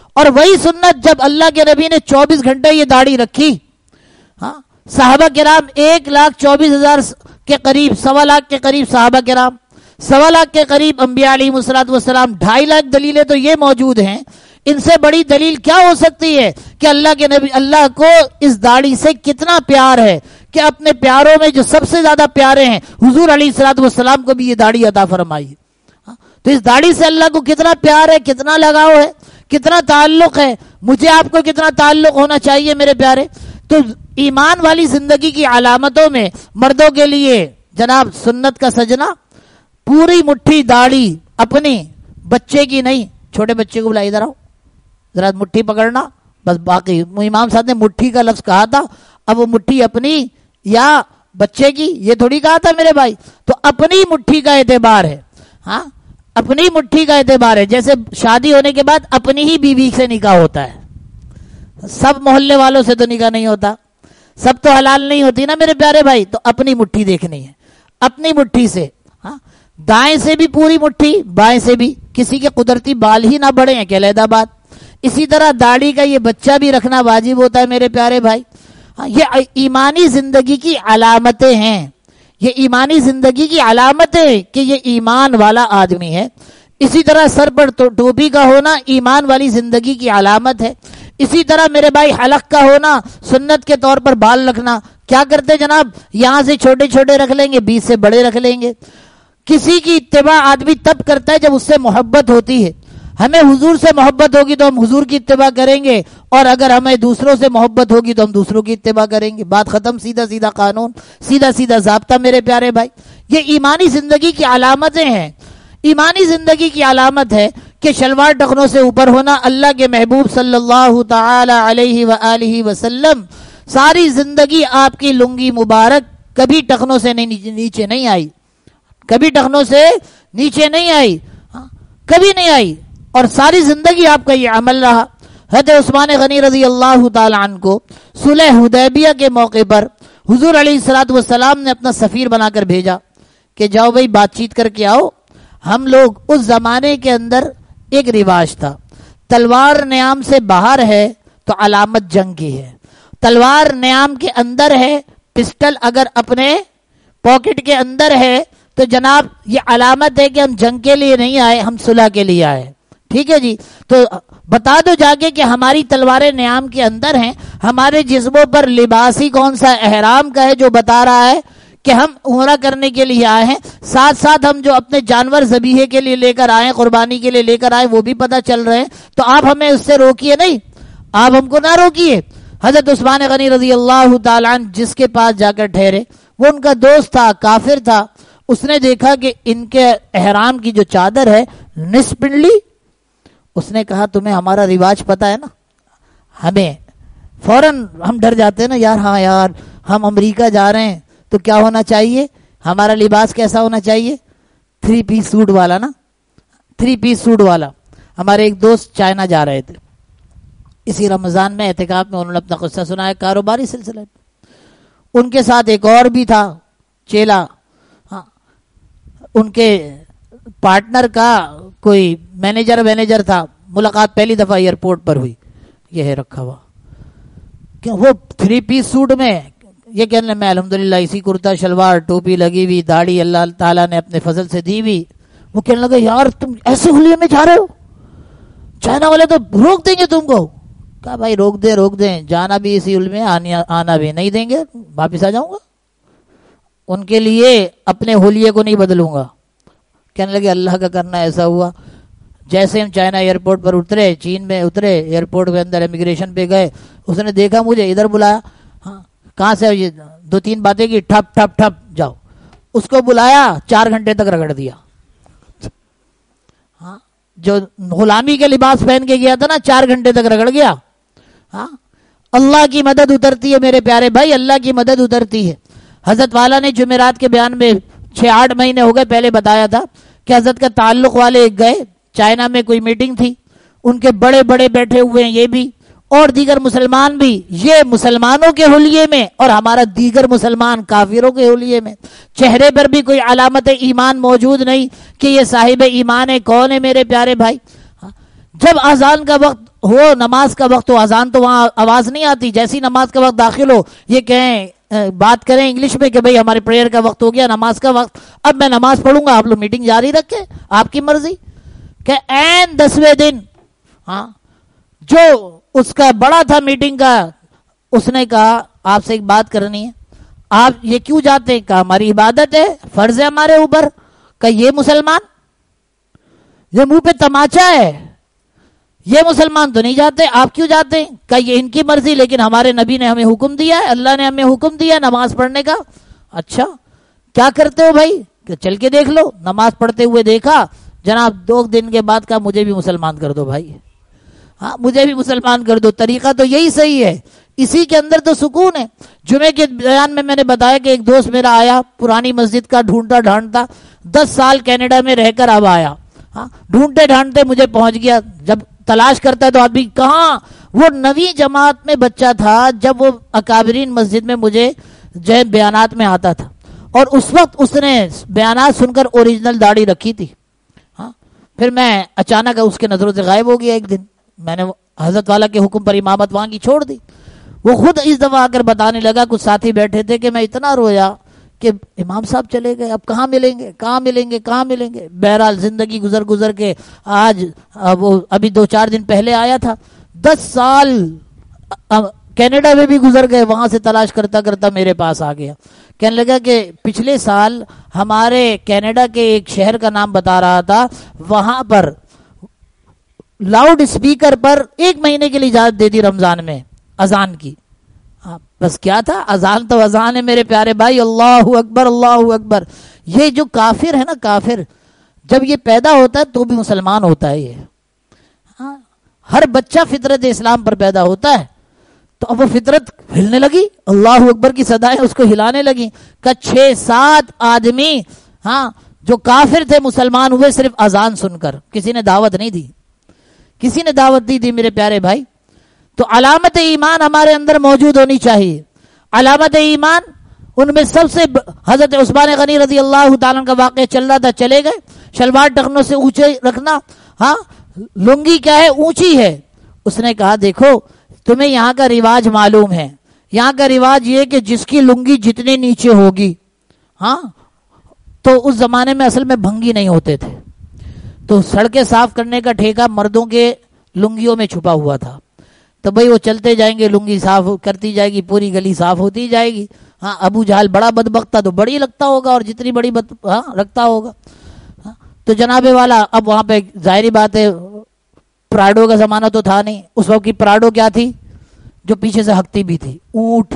A: اور وہی سنت جب اللہ کے نبی نے چوبیس گھنٹے یہ داڑھی رکھی، ہاں صحابہ کرام ایک لاکھ چوبیس ہزار کے قریب، سوا لاکھ کے قریب صحابہ کرام، سوا لاکھ کے قریب انبیاء علیہ الصلوۃ والسلام، ڈھائی لاکھ دلیلیں تو یہ موجود ہیں۔ ان سے بڑی دلیل کیا ہو سکتی ہے کہ اللہ کے نبی، اللہ کو اس داڑھی سے کتنا پیار ہے کہ اپنے پیاروں میں جو سب سے زیادہ پیارے ہیں حضور علیہ الصلوۃ والسلام کو بھی یہ داڑھی عطا فرمائی۔ تو اس داڑھی سے اللہ کو کتنا پیار ہے، کتنا لگاؤ ہے، کتنا تعلق ہے۔ مجھے آپ کو کتنا تعلق ہونا چاہیے میرے پیارے۔ تو ایمان والی زندگی کی علامتوں میں مردوں کے لیے جناب سنت کا سجنا، پوری مٹھی داڑھی اپنی، بچے کی نہیں، چھوٹے بچے کو بلا ادھر آؤ ذرا مٹھی پکڑنا بس، باقی امام صاحب نے مٹھی کا لفظ کہا تھا، اب وہ مٹھی اپنی یا بچے کی یہ تھوڑی کہا تھا میرے بھائی، تو اپنی مٹھی کا اعتبار ہے، ہاں اپنی مٹھی کا اعتبار ہے۔ جیسے شادی ہونے کے بعد اپنی ہی بیوی سے نکاح ہوتا ہے، سب محلے والوں سے تو نکاح نہیں ہوتا، سب تو حلال نہیں ہوتی نا میرے پیارے بھائی، تو اپنی مٹھی دیکھنی ہے، اپنی مٹھی سے، ہاں دائیں سے بھی پوری مٹھی، بائیں سے بھی، کسی کے قدرتی بال ہی نہ بڑھے ہیں کہ علیحدہ بات۔ اسی طرح داڑھی کا یہ بچہ بھی رکھنا واجب ہوتا ہے میرے پیارے بھائی۔ یہ ایمانی زندگی کی علامتیں ہیں، یہ ایمانی زندگی کی علامتیں کہ یہ ایمان والا آدمی ہے۔ اسی طرح سر پر ٹوپی کا ہونا ایمان والی زندگی کی علامت ہے۔ اسی طرح میرے بھائی حلق کا ہونا، سنت کے طور پر بال رکھنا، کیا کرتے جناب، یہاں سے چھوٹے چھوٹے رکھ لیں گے، بیچ سے بڑے رکھ لیں گے۔ کسی کی اتباع آدمی تب کرتا ہے جب اس سے محبت ہوتی ہے۔ ہمیں حضور سے محبت ہوگی تو ہم حضور کی اتباع کریں گے، اور اگر ہمیں دوسروں سے محبت ہوگی تو ہم دوسروں کی اتباع کریں گے۔ بات ختم، سیدھا سیدھا قانون، سیدھا سیدھا ضابطہ میرے پیارے بھائی۔ یہ ایمانی زندگی کی علامتیں ہیں۔ ایمانی زندگی کی علامت ہے کہ شلوار ٹخنوں سے اوپر ہونا۔ اللہ کے محبوب صلی اللہ تعالی علیہ وآلہ وسلم ساری زندگی آپ کی لنگی مبارک کبھی ٹخنوں سے نیچے نہیں آئی، کبھی ٹخنوں سے نیچے نہیں آئی، کبھی نہیں آئی، اور ساری زندگی آپ کا یہ عمل رہا۔ حضرت عثمان غنی رضی اللہ تعالی عنہ کو صلح حدیبیہ کے موقع پر حضور علیہ الصلوۃ والسلام نے اپنا سفیر بنا کر بھیجا کہ جاؤ بھائی بات چیت کر کے آؤ۔ ہم لوگ اس زمانے کے اندر ایک رواج تھا، تلوار نیام سے باہر ہے تو علامت جنگ کی ہے، تلوار نیام کے اندر ہے، پسٹل اگر اپنے پاکٹ کے اندر ہے تو جناب یہ علامت ہے کہ ہم جنگ کے لیے نہیں آئے، ہم صلح کے لیے آئے۔ ٹھیک ہے جی، تو بتا دو جا کے کہ ہماری تلواریں نیام کے اندر ہیں، ہمارے جسموں پر لباس ہی کون سا احرام کا ہے جو بتا رہا ہے کہ ہم عمرہ کرنے کے لیے آئے ہیں، ساتھ ساتھ ہم جو اپنے جانور ذبیحے کے لیے لے کر آئے، قربانی کے لیے لے کر آئے، وہ بھی پتہ چل رہے ہیں، تو آپ ہمیں اس سے روکیے نہیں، آپ ہم کو نہ روکیے۔ حضرت عثمان غنی رضی اللہ تعالیٰ عنہ جس کے پاس جا کر ٹھہرے، وہ ان کا دوست تھا، کافر تھا، اس نے دیکھا کہ ان کے احرام کی جو چادر ہے نصف پنڈلی، اس نے کہا تمہیں ہمارا رواج پتہ ہے نا، ہمیں فوراً ہم ڈر جاتے ہیں نا یار، ہاں یار ہم امریکہ جا رہے ہیں تو کیا ہونا چاہیے، ہمارا لباس کیسا ہونا چاہیے، تھری پیس سوٹ والا نا، تھری پیس سوٹ والا۔ ہمارے ایک دوست چائنا جا رہے تھے، اسی رمضان میں اعتکاف میں انہوں نے اپنا قصہ سنایا کاروباری سلسلے میں۔ ان کے ساتھ ایک اور بھی تھا چیلا، ہاں ان کے پارٹنر کا کوئی مینیجر مینیجر تھا، ملاقات پہلی دفعہ ایئرپورٹ پر ہوئی، یہ ہے رکھا ہوا کہ وہ تھری پیس سوٹ میں، یہ کہنے میں الحمدللہ اسی کرتا شلوار ٹوپی لگی ہوئی، داڑھی اللہ تعالیٰ نے اپنے فضل سے دی ہوئی۔ وہ کہنے لگا یار تم ایسے حلیے میں جا رہے ہو، چائنا والے تو روک دیں گے تم کو۔ کہا بھائی روک دیں روک دیں، جانا بھی اسی حلیے میں، آنا بھی نہیں دیں گے، واپس آ جاؤں گا، ان کے لیے اپنے حلیے کو نہیں بدلوں گا۔ کہنے لگے اللہ کا کرنا ایسا ہوا، جیسے ہم چائنا ایئرپورٹ پر اترے، چین میں اترے، ایئرپورٹ کے اندر امیگریشن پہ گئے، اس نے دیکھا مجھے، ادھر بلایا، ہاں کہاں سے، یہ دو تین باتیں کی، ٹھپ ٹھپ ٹھپ جاؤ، اس کو بلایا، چار گھنٹے تک رگڑ دیا۔ ہاں جو غلامی کے لباس پہن کے گیا تھا نا، چار گھنٹے تک رگڑ گیا۔ ہاں اللہ کی مدد اترتی ہے میرے پیارے بھائی، اللہ کی مدد اترتی ہے۔ حضرت والا نے جمعرات کے بیان میں چھ آٹھ مہینے ہو گئے پہلے بتایا تھا کہ حضرت کا تعلق والے ایک گئے، چائنا میں کوئی میٹنگ تھی، ان کے بڑے بڑے بیٹھے ہوئے ہیں، یہ بھی اور دیگر مسلمان بھی، یہ مسلمانوں کے حلیے میں اور ہمارا دیگر مسلمان کافروں کے حلیے میں، چہرے پر بھی کوئی علامت ایمان موجود نہیں کہ یہ صاحب ایمان ہے، کون ہے میرے پیارے بھائی۔ جب اذان کا وقت ہو نماز کا وقت ہو، اذان تو وہاں آواز نہیں آتی، جیسی نماز کا وقت داخل ہو یہ کہیں بات کریں انگلش میں کہ بھئی ہمارے پریئر کا وقت ہو گیا، نماز کا وقت، اب میں نماز پڑھوں گا، آپ لوگ میٹنگ جاری رکھیں، آپ کی مرضی. کہ این دسویں دن ہاں جو اس کا بڑا تھا میٹنگ کا، اس نے کہا آپ سے ایک بات کرنی ہے، آپ یہ کیوں جاتے ہیں؟ کہا ہماری عبادت ہے، فرض ہے ہمارے اوپر. کہ یہ مسلمان، یہ منہ پہ تماچا ہے، یہ مسلمان تو نہیں جاتے، آپ کیوں جاتے ہیں؟ کہ یہ ان کی مرضی، لیکن ہمارے نبی نے ہمیں حکم دیا ہے، اللہ نے ہمیں حکم دیا ہے نماز پڑھنے کا. اچھا کیا کرتے ہو بھائی؟ کہ چل کے دیکھ لو. نماز پڑھتے ہوئے دیکھا جناب، دو دن کے بعد کہا مجھے بھی مسلمان کر دو بھائی، ہاں مجھے بھی مسلمان کر دو. طریقہ تو یہی صحیح ہے، اسی کے اندر تو سکون ہے. جمعے کے بیان میں میں نے بتایا کہ ایک دوست میرا آیا پرانی مسجد کا ڈھونڈتا ڈھانڈتا، دس سال کینیڈا میں رہ کر اب آیا، ہاں ڈھونڈتے ڈھانڈتے مجھے پہنچ گیا. جب تلاش کرتا ہے تو آدمی کہاں، وہ نویں جماعت میں بچہ تھا جب وہ اکابرین مسجد میں مجھے جو ہے بیانات میں آتا تھا، اور اس وقت اس نے بیانات سن کر اوریجنل داڑھی رکھی تھی. ہاں پھر میں اچانک اس کے نظروں سے غائب ہو گیا. ایک دن میں نے حضرت والا کے حکم پر امامت وہاں کی چھوڑ دی. وہ خود اس دفعہ آ کر بتانے لگا، کچھ ساتھی بیٹھے تھے کہ میں اتنا رویا کہ امام صاحب چلے گئے، اب کہاں ملیں گے کہاں ملیں گے کہاں ملیں گے. بہرحال زندگی گزر گزر کے آج وہ ابھی دو چار دن پہلے آیا تھا، دس سال کینیڈا میں بھی گزر گئے، وہاں سے تلاش کرتا کرتا میرے پاس آ گیا. کہنے لگا کہ پچھلے سال ہمارے کینیڈا کے ایک شہر کا نام بتا رہا تھا، وہاں پر لاؤڈ اسپیکر پر ایک مہینے کے لیے اجازت دے دی رمضان میں اذان کی. بس کیا تھا، اذان تو اذان ہے میرے پیارے بھائی. اللہ اکبر اللہ اکبر. یہ جو کافر ہے نا، کافر جب یہ پیدا ہوتا ہے تو بھی مسلمان ہوتا ہے. یہ ہاں ہر بچہ فطرت اسلام پر پیدا ہوتا ہے، تو اب وہ فطرت ہلنے لگی، اللہ اکبر کی صدایں اس کو ہلانے لگی. کہ چھ سات آدمی ہاں جو کافر تھے مسلمان ہوئے صرف اذان سن کر. کسی نے دعوت نہیں دی، کسی نے دعوت دی تھی میرے پیارے بھائی. تو علامت ایمان ہمارے اندر موجود ہونی چاہیے. علامت ایمان ان میں سب سے حضرت عثمان غنی رضی اللہ تعالیٰ کا واقعہ چل رہا تھا، چلے گئے، شلوار ٹخنوں سے اونچے رکھنا، ہاں لنگی کیا ہے اونچی ہے. اس نے کہا دیکھو تمہیں یہاں کا رواج معلوم ہے، یہاں کا رواج یہ کہ جس کی لنگی جتنی نیچے ہوگی، ہاں تو اس زمانے میں اصل میں بھنگی نہیں ہوتے تھے، تو سڑکیں صاف کرنے کا ٹھیکہ مردوں کے لنگیوں میں چھپا ہوا تھا. تو بھئی وہ چلتے جائیں گے، لنگی صاف کرتی جائے گی، پوری گلی صاف ہوتی جائے گی. ہاں ابو جہل بڑا بدبخت تھا تو بڑی لگتا ہوگا، اور جتنی بڑی بد ہاں رکھتا ہوگا. ہاں تو جناب والا اب وہاں پہ ظاہری بات ہے پراڈو کا زمانہ تو تھا نہیں. اس وقت کی پراڈو کیا تھی؟ جو پیچھے سے ہکتی بھی تھی، اونٹ،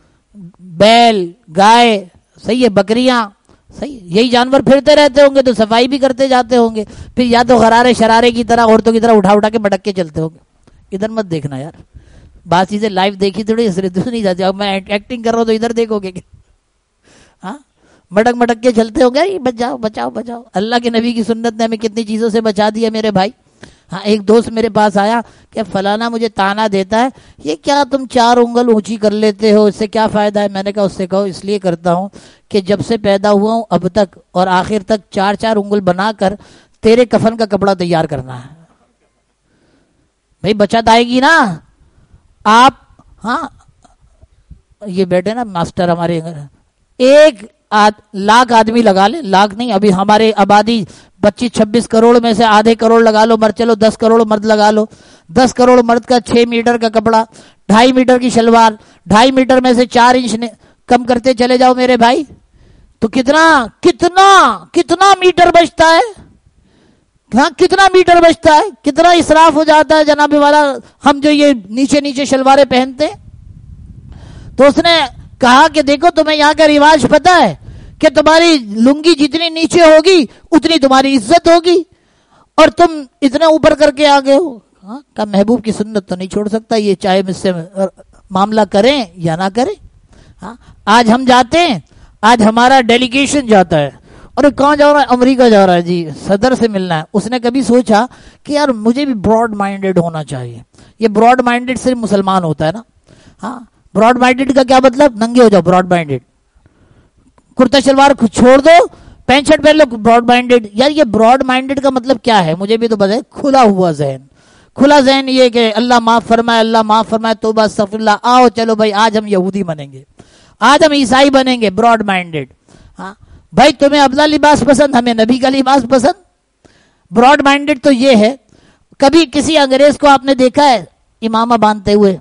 A: بیل، گائے، صحیح ہے، بکریاں، صحیح یہی جانور پھرتے رہتے ہوں گے تو صفائی بھی کرتے جاتے ہوں گے. پھر یا تو غرارے شرارے کی طرح عورتوں کی طرح اٹھا اٹھا کے بٹک کے چلتے ہوں گے. ادھر مت دیکھنا یار، بات چیزیں لائیو دیکھی تھوڑی نہیں جاتی. اب میں ایکٹنگ کر رہا ہوں تو ادھر دیکھو گے، ہاں مٹک مٹک کے چلتے ہوں گے، بچاؤ بچاؤ بچاؤ. اللہ کے نبی کی سنت نے ہمیں کتنی چیزوں سے بچا دیا میرے بھائی. ہاں ایک دوست میرے پاس آیا کہ فلانا مجھے تانا دیتا ہے، یہ کیا تم چار انگل اونچی کر لیتے ہو، اس سے کیا فائدہ ہے؟ میں نے کہا اس سے کہو اس لیے کرتا ہوں کہ جب سے پیدا ہوا ہوں اب تک اور آخر تک چار چار انگل بنا کر تیرے کفن کا کپڑا تیار کرنا ہے. بھائی بچت آئے گی نا. آپ ہاں یہ بیٹے نا ماسٹر ہمارے ایک آد, لاکھ آدمی لگا لے، لاکھ نہیں، ابھی ہمارے آبادی پچیس چھبیس کروڑ میں سے آدھے کروڑ لگا لو، مرد چلو دس کروڑ مرد لگا لو. دس کروڑ مرد کا چھ میٹر کا کپڑا، ڈھائی میٹر کی شلوار، ڈھائی میٹر میں سے چار انچ کم کرتے چلے جاؤ میرے بھائی، تو کتنا کتنا کتنا میٹر بچتا ہے. ہاں کتنا میٹر بچتا ہے، کتنا اسراف ہو جاتا ہے جناب والا. ہم جو یہ نیچے نیچے شلواریں پہنتے. تو اس نے کہا کہ دیکھو تمہیں یہاں کا رواج پتا ہے کہ تمہاری لنگی جتنی نیچے ہوگی اتنی تمہاری عزت ہوگی، اور تم اتنا اوپر کر کے آگے ہو. ہاں کہ محبوب کی سنت تو نہیں چھوڑ سکتا، یہ چاہے مجھ سے معاملہ کریں یا نہ کریں. ہاں آج ہم جاتے ہیں، آج ہمارا ڈیلیگیشن جاتا ہے، اور کہاں جا رہا ہے؟ امریکہ جا رہا ہے جی، صدر سے ملنا ہے. اس نے کبھی سوچا کہ یار مجھے بھی براڈ مائنڈیڈ ہونا چاہیے. یہ براڈ مائنڈیڈ صرف مسلمان ہوتا ہے نا. ہاں براڈ مائنڈیڈ کا کیا مطلب؟ ننگے ہو جاؤ براڈ مائنڈیڈ، کرتا شلوار چھوڑ دو، پینٹ شرٹ پہن لو براڈ مائنڈیڈ. یار یہ براڈ مائنڈیڈ کا مطلب کیا ہے؟ مجھے بھی تو بتائے. کھلا ہوا ذہن، کھلا ذہن یہ کہ اللہ معاف فرمائے اللہ معاف فرمائے توبہ استغفر اللہ، آؤ چلو بھائی آج ہم یہودی بنیں گے، آج ہم عیسائی بنیں گے، براڈ مائنڈیڈ. ہاں بھائی تمہیں اپنا لباس پسند، ہمیں نبی کا لباس پسند. براڈ مائنڈیڈ تو یہ ہے. کبھی کسی انگریز کو آپ نے دیکھا ہے امامہ باندھتے ہوئے؟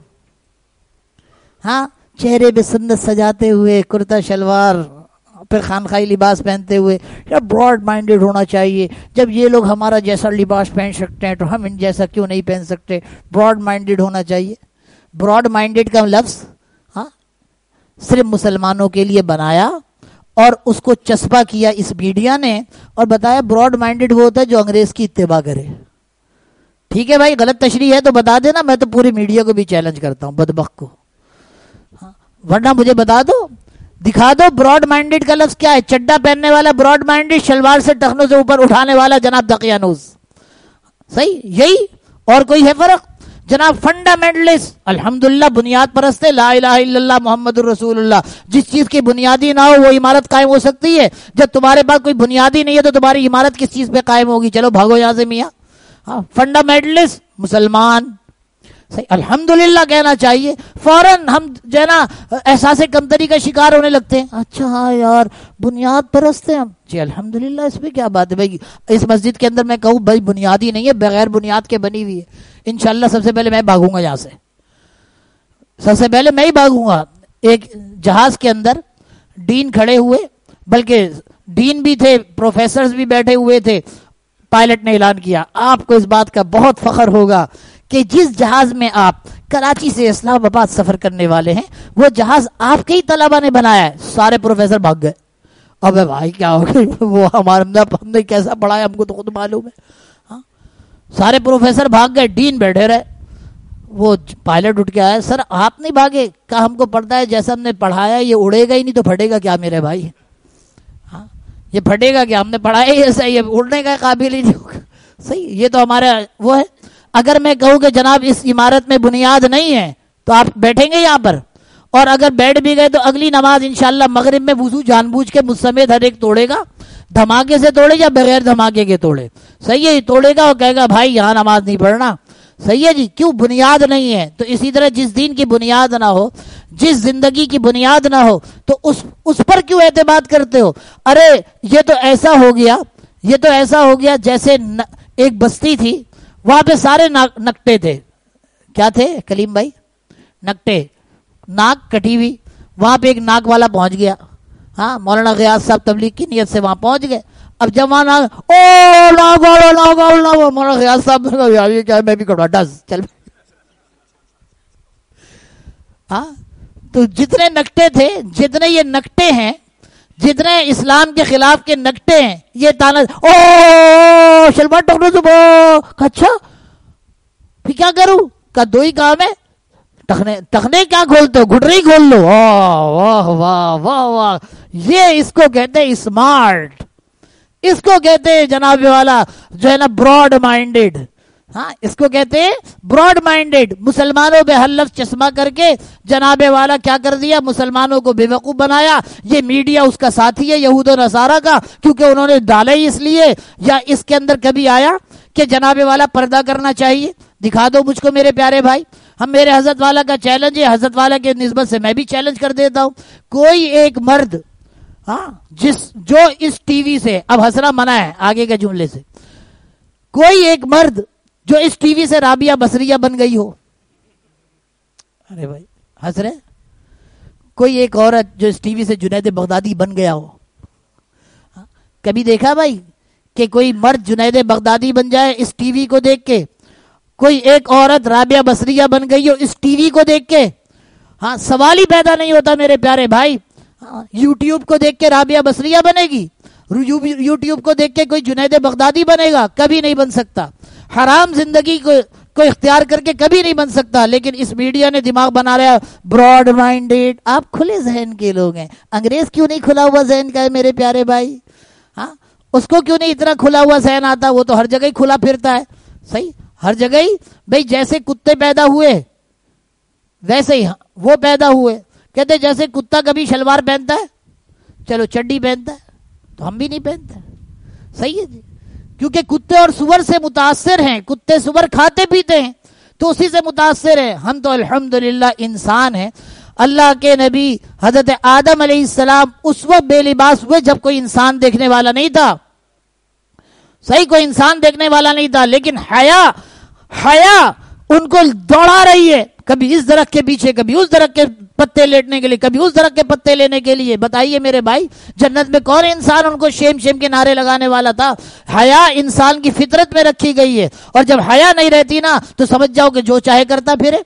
A: ہاں چہرے پہ سنت سجاتے ہوئے، کرتا شلوار، پھر خانخائی لباس پہنتے ہوئے. براڈ مائنڈیڈ ہونا چاہیے. جب یہ لوگ ہمارا جیسا لباس پہن سکتے ہیں تو ہم ان جیسا کیوں نہیں پہن سکتے؟ براڈ مائنڈیڈ ہونا چاہیے. براڈ مائنڈیڈ کا لفظ ہاں صرف مسلمانوں کے لیے بنایا اور اس کو چسپا کیا اس میڈیا نے اور بتایا براڈ مائنڈیڈ وہ ہوتا ہے جو انگریز کی اتباع کرے. ٹھیک ہے بھائی، غلط تشریح ہے تو بتا دینا، میں تو پوری میڈیا کو بھی چیلنج کرتا ہوں بدبخت کو. ہاں ورنہ مجھے بتا دو، دکھا دو براڈ مائنڈیڈ کا لفظ کیا ہے. چڈا پہننے والا براڈ مائنڈیڈ، شلوار سے ٹخنوں سے اوپر اٹھانے والا جناب دقیانوس. صحیح یہی اور کوئی ہے فرق؟ جناب فنڈامنٹلسٹ الحمدللہ بنیاد پرست ہے، لا الہ الا اللہ محمد الرسول اللہ. جس چیز کی بنیادی نہ ہو وہ عمارت قائم ہو سکتی ہے. جب تمہارے پاس کوئی بنیادی نہیں ہے تو تمہاری عمارت کس چیز پہ قائم ہوگی؟ چلو بھاگو یہاں سے میاں. ہاں فنڈامنٹلسٹ مسلمان، صحیح الحمدللہ کہنا چاہیے. فوراً ہم جو ہے نا احساس کمتری کا شکار ہونے لگتے ہیں. اچھا ہاں یار بنیاد پرست ہیں ہم، جی الحمدللہ اس پہ کیا بات ہے بھائی. اس مسجد کے اندر میں کہوں بھائی بنیادی نہیں ہے، بغیر بنیاد کے بنی ہوئی ہے، انشاءاللہ سب سے پہلے میں بھاگوں گا یہاں سے، سب سے پہلے میں ہی بھاگوں گا. ایک جہاز کے اندر ڈین کھڑے ہوئے، بلکہ ڈین بھی تھے، پروفیسرز بھی بیٹھے ہوئے تھے. پائلٹ نے اعلان کیا، آپ کو اس بات کا بہت فخر ہوگا کہ جس جہاز میں آپ کراچی سے اسلام آباد سفر کرنے والے ہیں وہ جہاز آپ کے ہی طلبہ نے بنایا ہے. سارے پروفیسر بھاگ گئے. ابے بھائی کیا ہو گئی، وہ ہمارا ہم نے کیسا پڑھایا ہم کو تو خود معلوم ہے. ہاں سارے پروفیسر بھاگ گئے، ڈین بیٹھے رہے. وہ پائلٹ اٹھ کے آیا، سر آپ نہیں بھاگے؟ کہا ہم کو پڑھتا ہے جیسا ہم نے پڑھایا یہ اڑے گا ہی نہیں تو پھٹے گا کیا میرے بھائی؟ ہاں یہ پھٹے گا کیا؟ ہم نے پڑھایا ہی ایسا، یہ اڑنے کا قابل ہی نہیں ہوگا. صحیح یہ تو ہمارا وہ ہے. اگر میں کہوں کہ جناب اس عمارت میں بنیاد نہیں ہے تو آپ بیٹھیں گے یہاں پر، اور اگر بیٹھ بھی گئے تو اگلی نماز انشاءاللہ مغرب میں وضو جان بوجھ کے مجھ سمیت ہر ایک توڑے گا، دھماکے سے توڑے یا بغیر دھماکے کے توڑے. صحیح ہے توڑے گا اور کہے گا بھائی یہاں نماز نہیں پڑھنا. صحیح ہے جی، کیوں؟ بنیاد نہیں ہے. تو اسی طرح جس دین کی بنیاد نہ ہو، جس زندگی کی بنیاد نہ ہو تو اس اس پر کیوں اعتماد کرتے ہو؟ ارے یہ تو ایسا ہو گیا، یہ تو ایسا ہو گیا جیسے ایک بستی تھی، وہاں پہ سارے نکٹے تھے. کیا تھے کلیم بھائی؟ نکٹے، ناک کٹی ہوئی. وہاں پہ ایک ناک والا پہنچ گیا. ہاں مولانا غیاث صاحب تبلیغ کی نیت سے وہاں پہنچ گئے. اب جب وہاں ناک او ناک والا ناک والا، مولانا غیاث صاحب نے کہا یار یہ کیا ہے، میں بھی کٹوا ڈس چل. ہاں تو جتنے نکٹے تھے، جتنے یہ نکٹے ہیں، جتنے اسلام کے خلاف کے نکٹے ہیں، یہ تانا او شلوار ٹکڑوں سے بو. اچھا پھر کیا کروں؟ کا دو ہی کام ہے، ٹخنے ٹخنے کیا کھولتے ہو، گھٹری کھول لو. واہ واہ واہ واہ، یہ اس کو کہتے ہیں اسمارٹ، اس کو کہتے ہیں جناب والا جو ہے نا براڈ مائنڈیڈ. ہاں اس کو کہتے ہیں براڈ مائنڈیڈ. مسلمانوں پہ ہر لفظ چشمہ کر کے جناب والا کیا کر دیا؟ مسلمانوں کو بے وقوف بنایا. یہ میڈیا اس کا ساتھی ہے یہود و نصارہ کا، کیونکہ انہوں نے ڈالا ہی اس لیے. یا اس کے اندر کبھی آیا کہ جناب والا پردہ کرنا چاہیے؟ دکھا دو مجھ کو میرے پیارے بھائی. ہم میرے حضرت والا کا چیلنج ہے، حضرت والا کے نسبت سے میں بھی چیلنج کر دیتا ہوں. کوئی ایک مرد ہاں جس جو اس ٹی وی سے، اب ہنسنا منع ہے آگے کے جملے سے، کوئی ایک مرد جو اس ٹی وی سے رابعہ بصریہ بن گئی ہو. ارے بھائی ہنس رہے. کوئی ایک عورت جو اس ٹی وی سے جنید بغدادی بن گیا ہو. کبھی دیکھا بھائی کہ کوئی مرد جنید بغدادی بن جائے اس ٹی وی کو دیکھ کے؟ کوئی ایک عورت رابعہ بصریہ بن گئی ہو اس ٹی وی کو دیکھ کے؟ ہاں سوال ہی پیدا نہیں ہوتا میرے پیارے بھائی. یوٹیوب کو دیکھ کے رابعہ بصریہ بنے گی؟ یوٹیوب کو دیکھ کے کوئی جنید بغدادی بنے گا؟ کبھی نہیں بن سکتا. حرام زندگی کو کو اختیار کر کے کبھی نہیں بن سکتا. لیکن اس میڈیا نے دماغ بنا رہا براڈ مائنڈیڈ. آپ کھلے ذہن کے لوگ ہیں. انگریز کیوں نہیں کھلا ہوا ذہن کا ہے میرے پیارے بھائی؟ ہاں اس کو کیوں نہیں اتنا کھلا ہوا ذہن آتا؟ وہ تو ہر جگہ ہی کھلا پھرتا ہے. صحیح ہر جگہ ہی. بھائی جیسے کتے پیدا ہوئے ویسے ہی وہ پیدا ہوئے. کہتے جیسے کتا کبھی شلوار پہنتا ہے، چلو چڈی پہنتا ہے، تو ہم بھی نہیں پہنتے. صحیح ہے جی. کیونکہ کتے اور سور سے متاثر ہیں، کتے سور کھاتے پیتے ہیں تو اسی سے متاثر ہیں. ہم تو الحمدللہ انسان ہیں. اللہ کے نبی حضرت آدم علیہ السلام اس وقت بے لباس ہوئے جب کوئی انسان دیکھنے والا نہیں تھا، صحیح کوئی انسان دیکھنے والا نہیں تھا، لیکن حیا حیا ان کو دوڑا رہی ہے، کبھی اس درخت کے پیچھے، کبھی اس درخت کے پتے لیٹنے کے لیے، کبھی اس درخت کے پتے لینے کے لیے. بتائیے میرے بھائی، جنت میں کون انسان ان کو شیم شیم کے نعرے لگانے والا تھا؟ حیا انسان کی فطرت میں رکھی گئی ہے، اور جب حیا نہیں رہتی نا تو سمجھ جاؤ کہ جو چاہے کرتا پھرے.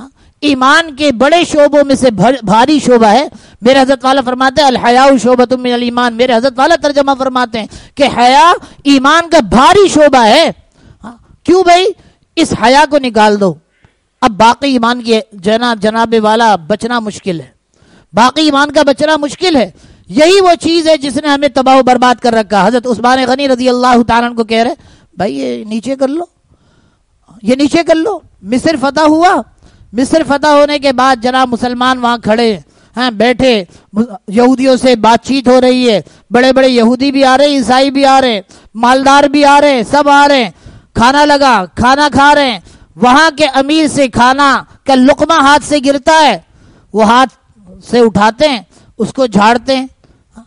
A: ایمان کے بڑے شعبوں میں سے بھاری شعبہ ہے. میرے حضرت والا فرماتے ہیں الحیاء شعبۃ من الایمان. میرے حضرت والا ترجمہ فرماتے ہیں کہ حیا ایمان کا بھاری شعبہ ہے. کیوں بھائی؟ اس حیا کو نکال دو، اب باقی ایمان کی جناب جناب والا بچنا مشکل ہے، باقی ایمان کا بچنا مشکل ہے. یہی وہ چیز ہے جس نے ہمیں تباہ و برباد کر رکھا. حضرت عثمان غنی رضی اللہ تعالیٰ عنہ کو کہہ رہے بھائی یہ نیچے کر لو، یہ نیچے کر لو. مصر فتح ہوا، مصر فتح ہونے کے بعد جناب مسلمان وہاں کھڑے ہیں، بیٹھے، یہودیوں سے بات چیت ہو رہی ہے، بڑے بڑے یہودی بھی آ رہے ہیں، عیسائی بھی آ رہے ہیں، مالدار بھی آ رہے ہیں، سب آ رہے ہیں. کھانا لگا، کھانا کھا رہے ہیں. وہاں کے امیر سے کھانا کا لقمہ ہاتھ سے گرتا ہے، وہ ہاتھ سے اٹھاتے ہیں، اس کو جھاڑتے ہیں.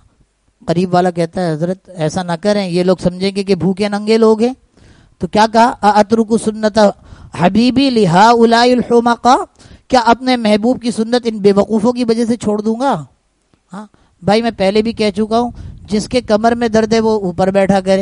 A: قریب والا کہتا ہے حضرت ایسا نہ کریں، یہ لوگ سمجھیں گے کہ بھوکے ننگے لوگ ہیں. تو کیا کہا؟ اترک سنت حبیبی لہؤلاء الحمقاء، کیا اپنے محبوب کی سنت ان بے وقوفوں کی وجہ سے چھوڑ دوں گا؟ ہاں بھائی میں پہلے بھی کہہ چکا ہوں، جس کے کمر میں درد ہے وہ اوپر بیٹھا کرے.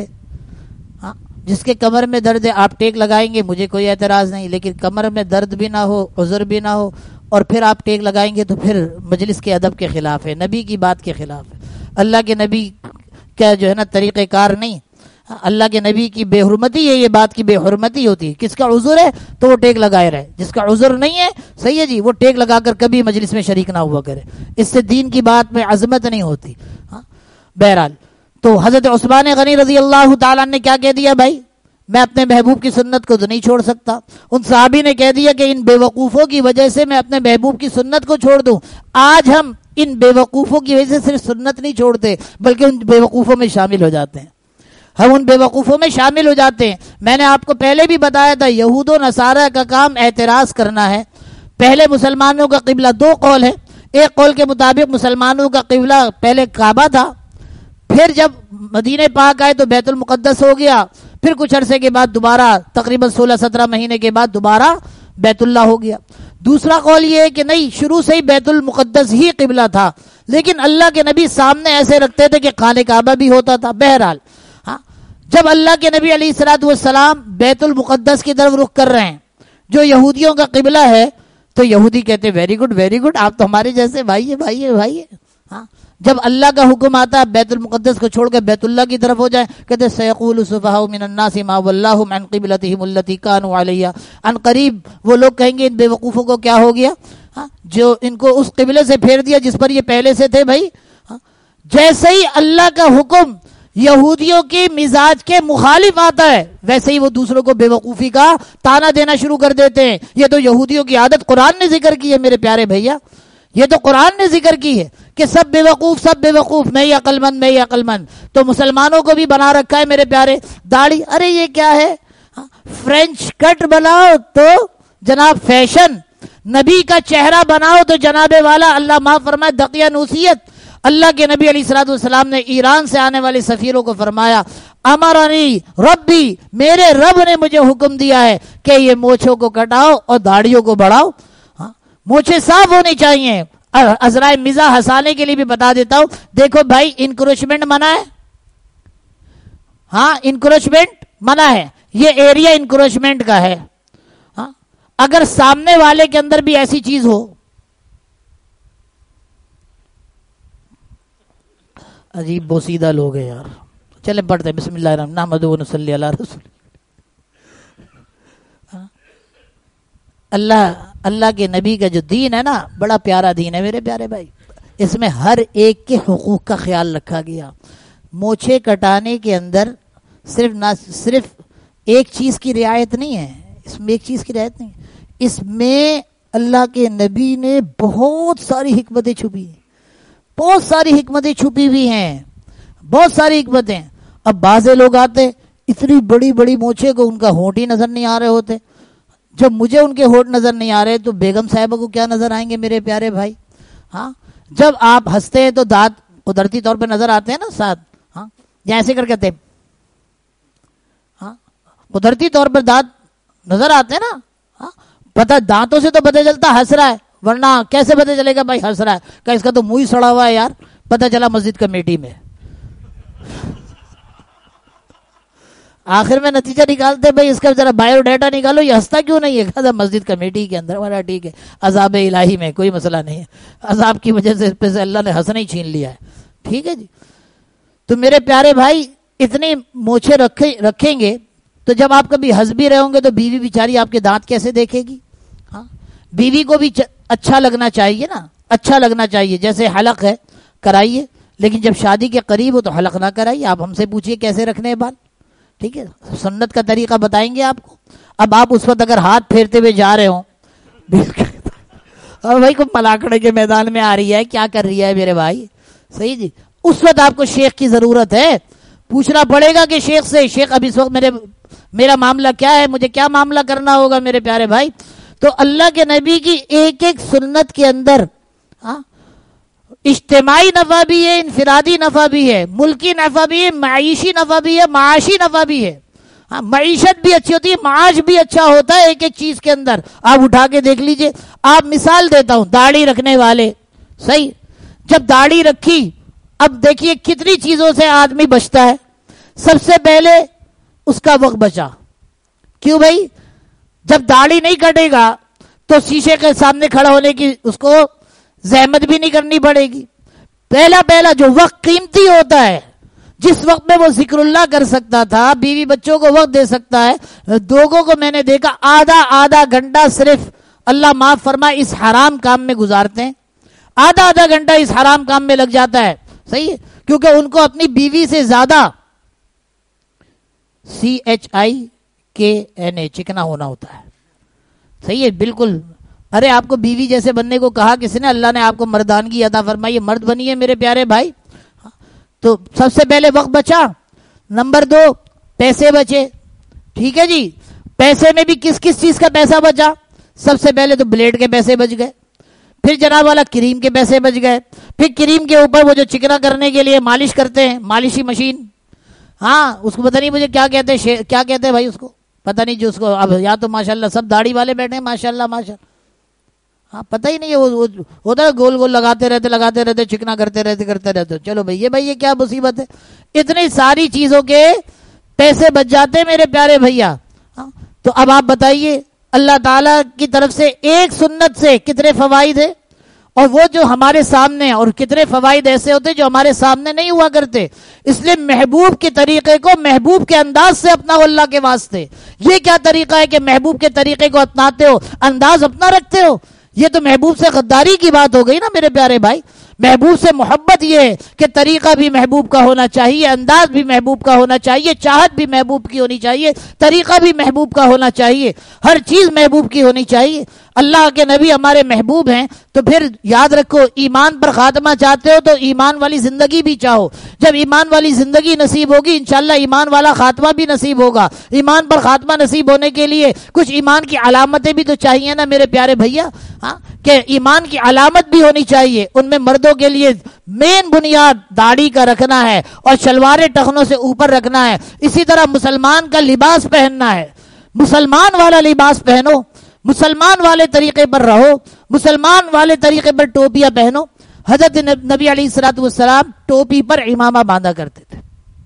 A: ہاں جس کے کمر میں درد ہے آپ ٹیک لگائیں گے مجھے کوئی اعتراض نہیں، لیکن کمر میں درد بھی نہ ہو، عذر بھی نہ ہو، اور پھر آپ ٹیک لگائیں گے تو پھر مجلس کے ادب کے خلاف ہے، نبی کی بات کے خلاف ہے. اللہ کے نبی کا جو ہے نا طریقہ کار نہیں، اللہ کے نبی کی بے حرمتی ہے، یہ بات کی بے حرمتی ہوتی ہے. کس کا عذر ہے تو وہ ٹیک لگائے رہے، جس کا عذر نہیں ہے صحیح ہے جی وہ ٹیک لگا کر کبھی مجلس میں شریک نہ ہوا کرے. اس سے دین کی بات میں عظمت نہیں ہوتی. ہاں بہرحال تو حضرت عثمان غنی رضی اللہ تعالیٰ نے کیا کہہ دیا بھائی میں اپنے محبوب کی سنت کو تو نہیں چھوڑ سکتا. ان صحابی نے کہہ دیا کہ ان بے وقوفوں کی وجہ سے میں اپنے محبوب کی سنت کو چھوڑ دوں. آج ہم ان بے وقوفوں کی وجہ سے صرف سنت نہیں چھوڑتے بلکہ ان بے وقوفوں میں شامل ہو جاتے ہیں، ہم ان بے وقوفوں میں شامل ہو جاتے ہیں. میں نے آپ کو پہلے بھی بتایا تھا یہود و نصارہ کا کام اعتراض کرنا ہے. پہلے مسلمانوں کا قبلہ دو قول ہے. ایک قول کے مطابق مسلمانوں کا قبلہ پہلے کعبہ تھا، پھر جب مدینہ پاک آئے تو بیت المقدس ہو گیا، پھر کچھ عرصے کے بعد دوبارہ تقریباً سولہ سترہ مہینے کے بعد دوبارہ بیت اللہ ہو گیا. دوسرا قول یہ ہے کہ نہیں شروع سے ہی بیت المقدس ہی قبلہ تھا، لیکن اللہ کے نبی سامنے ایسے رکھتے تھے کہ خانہ کعبہ بھی ہوتا تھا. بہرحال ہاں جب اللہ کے نبی علیہ الصلوۃ والسلام بیت المقدس کی طرف رخ کر رہے ہیں جو یہودیوں کا قبلہ ہے تو یہودی کہتے ویری گڈ ویری گڈ آپ تو ہمارے جیسے بھائی ہے بھائی ہے بھائی ہے. ہاں جب اللہ کا حکم آتا ہے بیت المقدس کو چھوڑ کے بیت اللہ کی طرف ہو جائے کہتے سیقول السفہاء من الناس ما ولاھم عن قبلتہم التی کانوا علیہا. ان قریب وہ لوگ کہیں گے ان بے وقوفوں کو کیا ہو گیا ہاں جو ان کو اس قبلے سے پھیر دیا جس پر یہ پہلے سے تھے. بھائی ہاں جیسے ہی اللہ کا حکم یہودیوں کے مزاج کے مخالف آتا ہے ویسے ہی وہ دوسروں کو بے وقوفی کا تانا دینا شروع کر دیتے ہیں. یہ تو یہودیوں کی عادت قرآن نے ذکر کی ہے میرے پیارے بھیا، یہ تو قرآن نے ذکر کی ہے کہ سب بے وقوف سب بے وقوف میں ہی عقل مند میں ہی عقل مند. تو مسلمانوں کو بھی بنا رکھا ہے میرے پیارے داڑھی، ارے یہ کیا ہے فرینچ کٹ بناؤ تو جناب فیشن، نبی کا چہرہ بناؤ تو جناب والا اللہ معاف فرمائے دقیانوسیت. اللہ کے نبی علیہ الصلوۃ والسلام نے ایران سے آنے والے سفیروں کو فرمایا امرنی ربی، میرے رب نے مجھے حکم دیا ہے کہ یہ مونچھوں کو کٹاؤ اور داڑھیوں کو بڑھاؤ. ہاں مونچھیں صاف ہونی چاہیے. عذرائے مزاح ہنسانے کے لیے بھی بتا دیتا ہوں، دیکھو بھائی انکروچمنٹ منع ہے، ہاں انکروچمنٹ منع ہے، یہ ایریا انکروچمنٹ کا ہے. ہاں اگر سامنے والے کے اندر بھی ایسی چیز ہو، عجیب بوسیدہ لوگ ہیں یار. چلیں پڑھتے ہیں بسم اللہ الرحمن نحمدہ و نصلی علی رسول. اللہ اللہ کے نبی کا جو دین ہے نا بڑا پیارا دین ہے میرے پیارے بھائی. اس میں ہر ایک کے حقوق کا خیال رکھا گیا. موچھے کٹانے کے اندر صرف نہ صرف ایک چیز کی رعایت نہیں ہے، اس میں ایک چیز کی رعایت نہیں، اس میں اللہ کے نبی نے بہت ساری حکمتیں چھپی ہیں، بہت ساری حکمتیں چھپی ہوئی ہیں، بہت ساری حکمتیں. اب بعض لوگ آتے اتنی بڑی بڑی مونچھیں کو ان کا ہونٹ ہی نظر نہیں آ رہے ہوتے. جب مجھے ان کے ہونٹ نظر نہیں آ رہے تو بیگم صاحبہ کو کیا نظر آئیں گے میرے پیارے بھائی؟ ہاں جب آپ ہنستے ہیں تو دانت قدرتی طور پہ نظر آتے ہیں نا ساتھ. ہاں یا ایسے کر کہتے ہیں ہاں قدرتی طور پر دانت نظر آتے ہیں نا. ہاں پتہ دانتوں سے تو پتہ چلتا ہنس رہا ہے, ورنہ کیسے پتہ چلے گا بھائی ہنس رہا ہے؟ کہ اس کا تو منہ ہی سڑا ہوا ہے یار, پتہ چلا مسجد کمیٹی میں. آخر میں نتیجہ نکالتے بھائی اس کا ذرا بایو ڈیٹا نکالو, یہ ہنستا کیوں نہیں ہے؟ کہا مسجد کمیٹی کے اندر. ہمارا ٹھیک ہے, عذاب الہی میں کوئی مسئلہ نہیں ہے, عذاب کی وجہ سے پہ سے اللہ نے ہنسنا ہی چھین لیا ہے. ٹھیک ہے جی. تو میرے پیارے بھائی اتنی موچھیں رکھیں رکھیں گے تو جب آپ کبھی ہنس بھی رہے ہوں گے تو بیوی بیچاری آپ کے دانت کیسے دیکھے گی؟ ہاں بیوی کو بھی اچھا لگنا چاہیے نا, اچھا لگنا چاہیے. جیسے حلق ہے کرائیے, لیکن جب شادی کے قریب ہو تو حلق نہ کرائیے. آپ ہم سے پوچھیے کیسے رکھنے ہیں بال, ٹھیک ہے, سنت کا طریقہ بتائیں گے آپ کو. اب آپ اس وقت اگر ہاتھ پھیرتے ہوئے جا رہے ہوں اور بھائی کو ملاکڑے کے میدان میں آ رہی ہے, کیا کر رہی ہے میرے بھائی؟ صحیح جی. اس وقت آپ کو شیخ کی ضرورت ہے, پوچھنا پڑے گا کہ شیخ سے, شیخ اب اس وقت میرے میرا معاملہ کیا ہے, مجھے کیا معاملہ کرنا ہوگا میرے پیارے بھائی. تو اللہ کے نبی کی ایک ایک سنت کے اندر ہاں اجتماعی نفع بھی ہے, انفرادی نفع بھی ہے, ملکی نفع بھی ہے, معیشی نفع بھی ہے, معاشی نفع بھی ہے. ہاں معیشت بھی اچھی ہوتی ہے, معاش بھی اچھا ہوتا ہے ایک ایک چیز کے اندر. آپ اٹھا کے دیکھ لیجئے. آپ مثال دیتا ہوں, داڑھی رکھنے والے, صحیح, جب داڑھی رکھی, اب دیکھیے کتنی چیزوں سے آدمی بچتا ہے. سب سے پہلے اس کا وقت بچا. کیوں بھائی؟ جب داڑھی نہیں کٹے گا تو شیشے کے سامنے کھڑا ہونے کی اس کو زحمت بھی نہیں کرنی پڑے گی. پہلا پہلا جو وقت قیمتی ہوتا ہے, جس وقت میں وہ ذکر اللہ کر سکتا تھا, بیوی بچوں کو وقت دے سکتا ہے. لوگوں کو میں نے دیکھا آدھا آدھا گھنٹہ صرف اللہ معاف فرمائے اس حرام کام میں گزارتے ہیں. آدھا آدھا گھنٹہ اس حرام کام میں لگ جاتا ہے. صحیح ہے, کیونکہ ان کو اپنی بیوی سے زیادہ سی ایچ آئی کے این اے چکنا ہونا ہوتا ہے. صحیح ہے, بالکل. ارے آپ کو بیوی جیسے بننے کو کہا کسی نے, اللہ نے آپ کو مردانگی عطا فرمائی, مرد بنیے میرے پیارے بھائی. تو سب سے پہلے وقت بچا, نمبر دو پیسے بچے. ٹھیک ہے جی. پیسے میں بھی کس کس چیز کا پیسہ بچا؟ سب سے پہلے تو بلیڈ کے پیسے بچ گئے, پھر جناب والا کریم کے پیسے بچ گئے, پھر کریم کے اوپر وہ جو چکنا کرنے کے لیے مالش کرتے ہیں, مالشی مشین, ہاں اس کو پتہ نہیں مجھے کیا کہتے ہیں, کیا کہتے ہیں بھائی اس کو, پتہ نہیں. جو اس کو اب یا تو ماشاءاللہ سب داڑھی والے بیٹھے ہیں, ماشاءاللہ ماشاءاللہ, ہاں پتہ ہی نہیں ہے, وہ ہوتا ہے گول گول لگاتے رہتے لگاتے رہتے چکنا کرتے رہتے کرتے رہتے. چلو بھائی یہ بھائی یہ کیا مصیبت ہے, اتنی ساری چیزوں کے پیسے بچ جاتے ہیں میرے پیارے بھیا. تو اب آپ بتائیے اللہ تعالیٰ کی طرف سے ایک سنت سے کتنے فوائد ہیں, اور وہ جو ہمارے سامنے, اور کتنے فوائد ایسے ہوتے جو ہمارے سامنے نہیں ہوا کرتے. اس لیے محبوب کے طریقے کو محبوب کے انداز سے اپنا اللہ کے واسطے. یہ کیا طریقہ ہے کہ محبوب کے طریقے کو اپناتے ہو, انداز اپنا رکھتے ہو؟ یہ تو محبوب سے غداری کی بات ہو گئی نا میرے پیارے بھائی. محبوب سے محبت یہ ہے کہ طریقہ بھی محبوب کا ہونا چاہیے, انداز بھی محبوب کا ہونا چاہیے, چاہت بھی محبوب کی ہونی چاہیے, طریقہ بھی محبوب کا ہونا چاہیے, ہر چیز محبوب کی ہونی چاہیے. اللہ کے نبی ہمارے محبوب ہیں. تو پھر یاد رکھو, ایمان پر خاتمہ چاہتے ہو تو ایمان والی زندگی بھی چاہو. جب ایمان والی زندگی نصیب ہوگی انشاءاللہ ایمان والا خاتمہ بھی نصیب ہوگا. ایمان پر خاتمہ نصیب ہونے کے لیے کچھ ایمان کی علامتیں بھی تو چاہیے نا میرے پیارے بھیا, ہاں کہ ایمان کی علامت بھی ہونی چاہیے. ان میں مردوں کے لیے مین بنیاد داڑھی کا رکھنا ہے اور شلواریں ٹخنوں سے اوپر رکھنا ہے. اسی طرح مسلمان کا لباس پہننا ہے, مسلمان والا لباس پہنو, مسلمان والے طریقے پر رہو, مسلمان والے طریقے پر ٹوپیاں پہنو. حضرت نبی علیہ الصلوۃ والسلام ٹوپی پر امامہ باندھا کرتے تھے.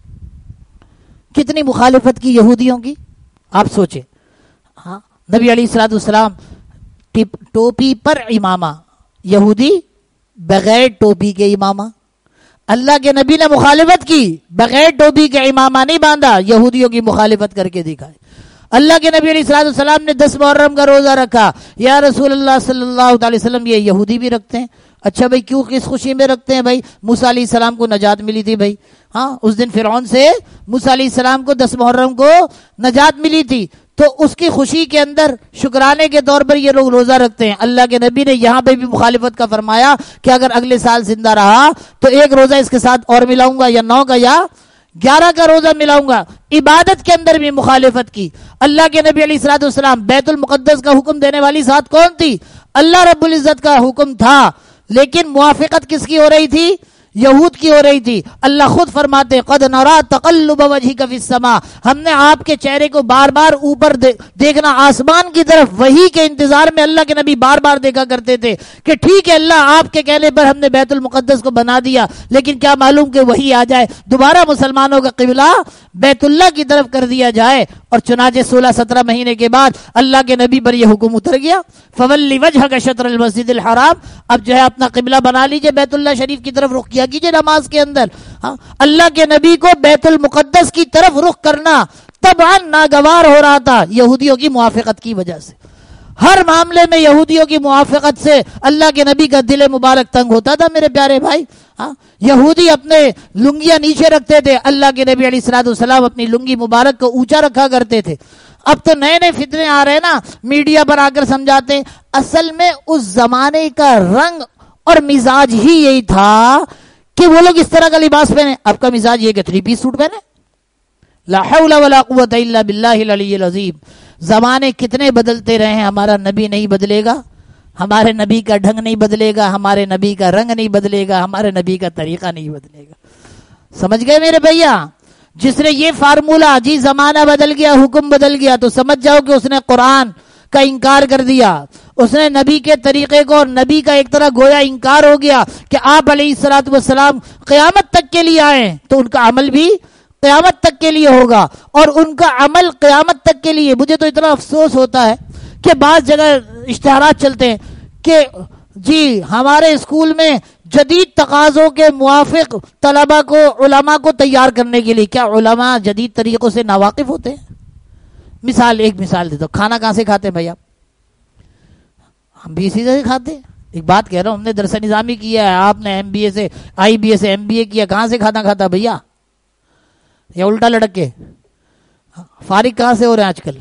A: کتنی مخالفت کی یہودیوں کی, آپ سوچیں. ہاں نبی علیہ الصلوۃ والسلام ٹوپی پر امامہ, یہودی بغیر ٹوپی کے امامہ. اللہ کے نبی نے مخالفت کی, بغیر ٹوپی کے امامہ نہیں باندھا, یہودیوں کی مخالفت کر کے دکھائے. اللہ کے نبی علیہ الصلوۃ والسلام نے دس محرم کا روزہ رکھا. یا رسول اللہ صلی اللہ علیہ وسلم یہ یہودی بھی رکھتے ہیں. اچھا بھائی کیوں, کس خوشی میں رکھتے ہیں بھائی؟ موسیٰ علیہ السلام کو نجات ملی تھی بھائی. ہاں اس دن فرعون سے موسیٰ علیہ السلام کو دس محرم کو نجات ملی تھی, تو اس کی خوشی کے اندر شکرانے کے طور پر یہ لوگ روزہ رکھتے ہیں. اللہ کے نبی نے یہاں پہ بھی مخالفت کا فرمایا کہ اگر اگلے سال زندہ رہا تو ایک روزہ اس کے ساتھ اور ملاؤں گا, یا نو کا یا گیارہ کا روزہ ملاؤں گا. عبادت کے اندر بھی مخالفت کی. اللہ کے نبی علیہ الصلوۃ والسلام بیت المقدس کا حکم دینے والی ذات کون تھی؟ اللہ رب العزت کا حکم تھا، لیکن موافقت کس کی ہو رہی تھی؟ یہود کی ہو رہی تھی. اللہ خود فرماتے قد نرا تقلب وجهك في السماء، ہم نے آپ کے چہرے کو بار بار اوپر دے دیکھنا آسمان کی طرف، وہی کے انتظار میں اللہ کے نبی بار بار دیکھا کرتے تھے کہ ٹھیک ہے اللہ آپ کے کہنے پر ہم نے بیت المقدس کو بنا دیا، لیکن کیا معلوم کہ وہی آ جائے دوبارہ مسلمانوں کا قبلہ بیت اللہ کی طرف کر دیا جائے. اور چنانچہ سولہ سترہ مہینے کے بعد اللہ کے نبی پر یہ حکم اتر گیا فولی وجهك شطر المسجد الحرام، اب جو ہے اپنا قبلہ بنا لیجئے، بیت اللہ شریف کی طرف رخ کیا کیجئے نماز کے اندر. ہاں اللہ کے نبی کو بیت المقدس کی طرف رخ کرنا طبعا ناگوار ہو رہا تھا یہودیوں کی موافقت کی وجہ سے. ہر معاملے میں یہودیوں کی موافقت سے اللہ کے نبی کا دل مبارک تنگ ہوتا تھا میرے پیارے بھائی. ہاں یہودی اپنے لنگیاں نیچے رکھتے تھے، اللہ کے نبی علیہ الصلوۃ والسلام اپنی لنگی مبارک کو اونچا رکھا کرتے تھے. اب تو نئے نئے فتنے آ رہے ہیں نا، میڈیا پر آ کر سمجھاتے ہیں. اصل میں اس زمانے کا رنگ اور مزاج ہی یہی تھا کہ وہ لوگ اس طرح کا لباس پہنے. آپ کا مزاج یہ کہ تھری پیس سوٹ پہنے. لا حول ولا قوت الا باللہ العلی العظیم. زمانے کتنے بدلتے رہے ہیں، ہمارا نبی نہیں بدلے گا، ہمارے نبی کا ڈھنگ نہیں بدلے گا، ہمارے نبی کا رنگ نہیں بدلے گا، ہمارے نبی کا طریقہ نہیں بدلے گا. سمجھ گئے میرے بھیا؟ جس نے یہ فارمولا جی زمانہ بدل گیا حکم بدل گیا تو سمجھ جاؤ کہ اس نے قرآن کا انکار کر دیا، اس نے نبی کے طریقے کو اور نبی کا ایک طرح گویا انکار ہو گیا کہ آپ علیہ الصلوۃ والسلام قیامت تک کے لیے آئے تو ان کا عمل بھی قیامت تک کے لیے ہوگا اور ان کا عمل قیامت تک کے لیے. مجھے تو اتنا افسوس ہوتا ہے کہ بعض جگہ اشتہارات چلتے ہیں کہ جی ہمارے اسکول میں جدید تقاضوں کے موافق طلبہ کو علماء کو تیار کرنے کے لیے. کیا علماء جدید طریقوں سے ناواقف ہوتے ہیں؟ مثال ایک مثال دیتا ہوں، کھانا کہاں سے کھاتے ہیں بھائی آپ؟ ہم بھی اسی سے کھاتے ہیں. ایک بات کہہ رہا ہوں، ہم نے درس نظامی کیا ہے، آپ نے ایم بی اے سے آئی بی اے سے ایم بی اے کیا، کہاں سے کھانا کھاتا بھیا؟ یا الٹا لڑک کے؟ فارغ کہاں سے ہو رہے ہیں آج کل؟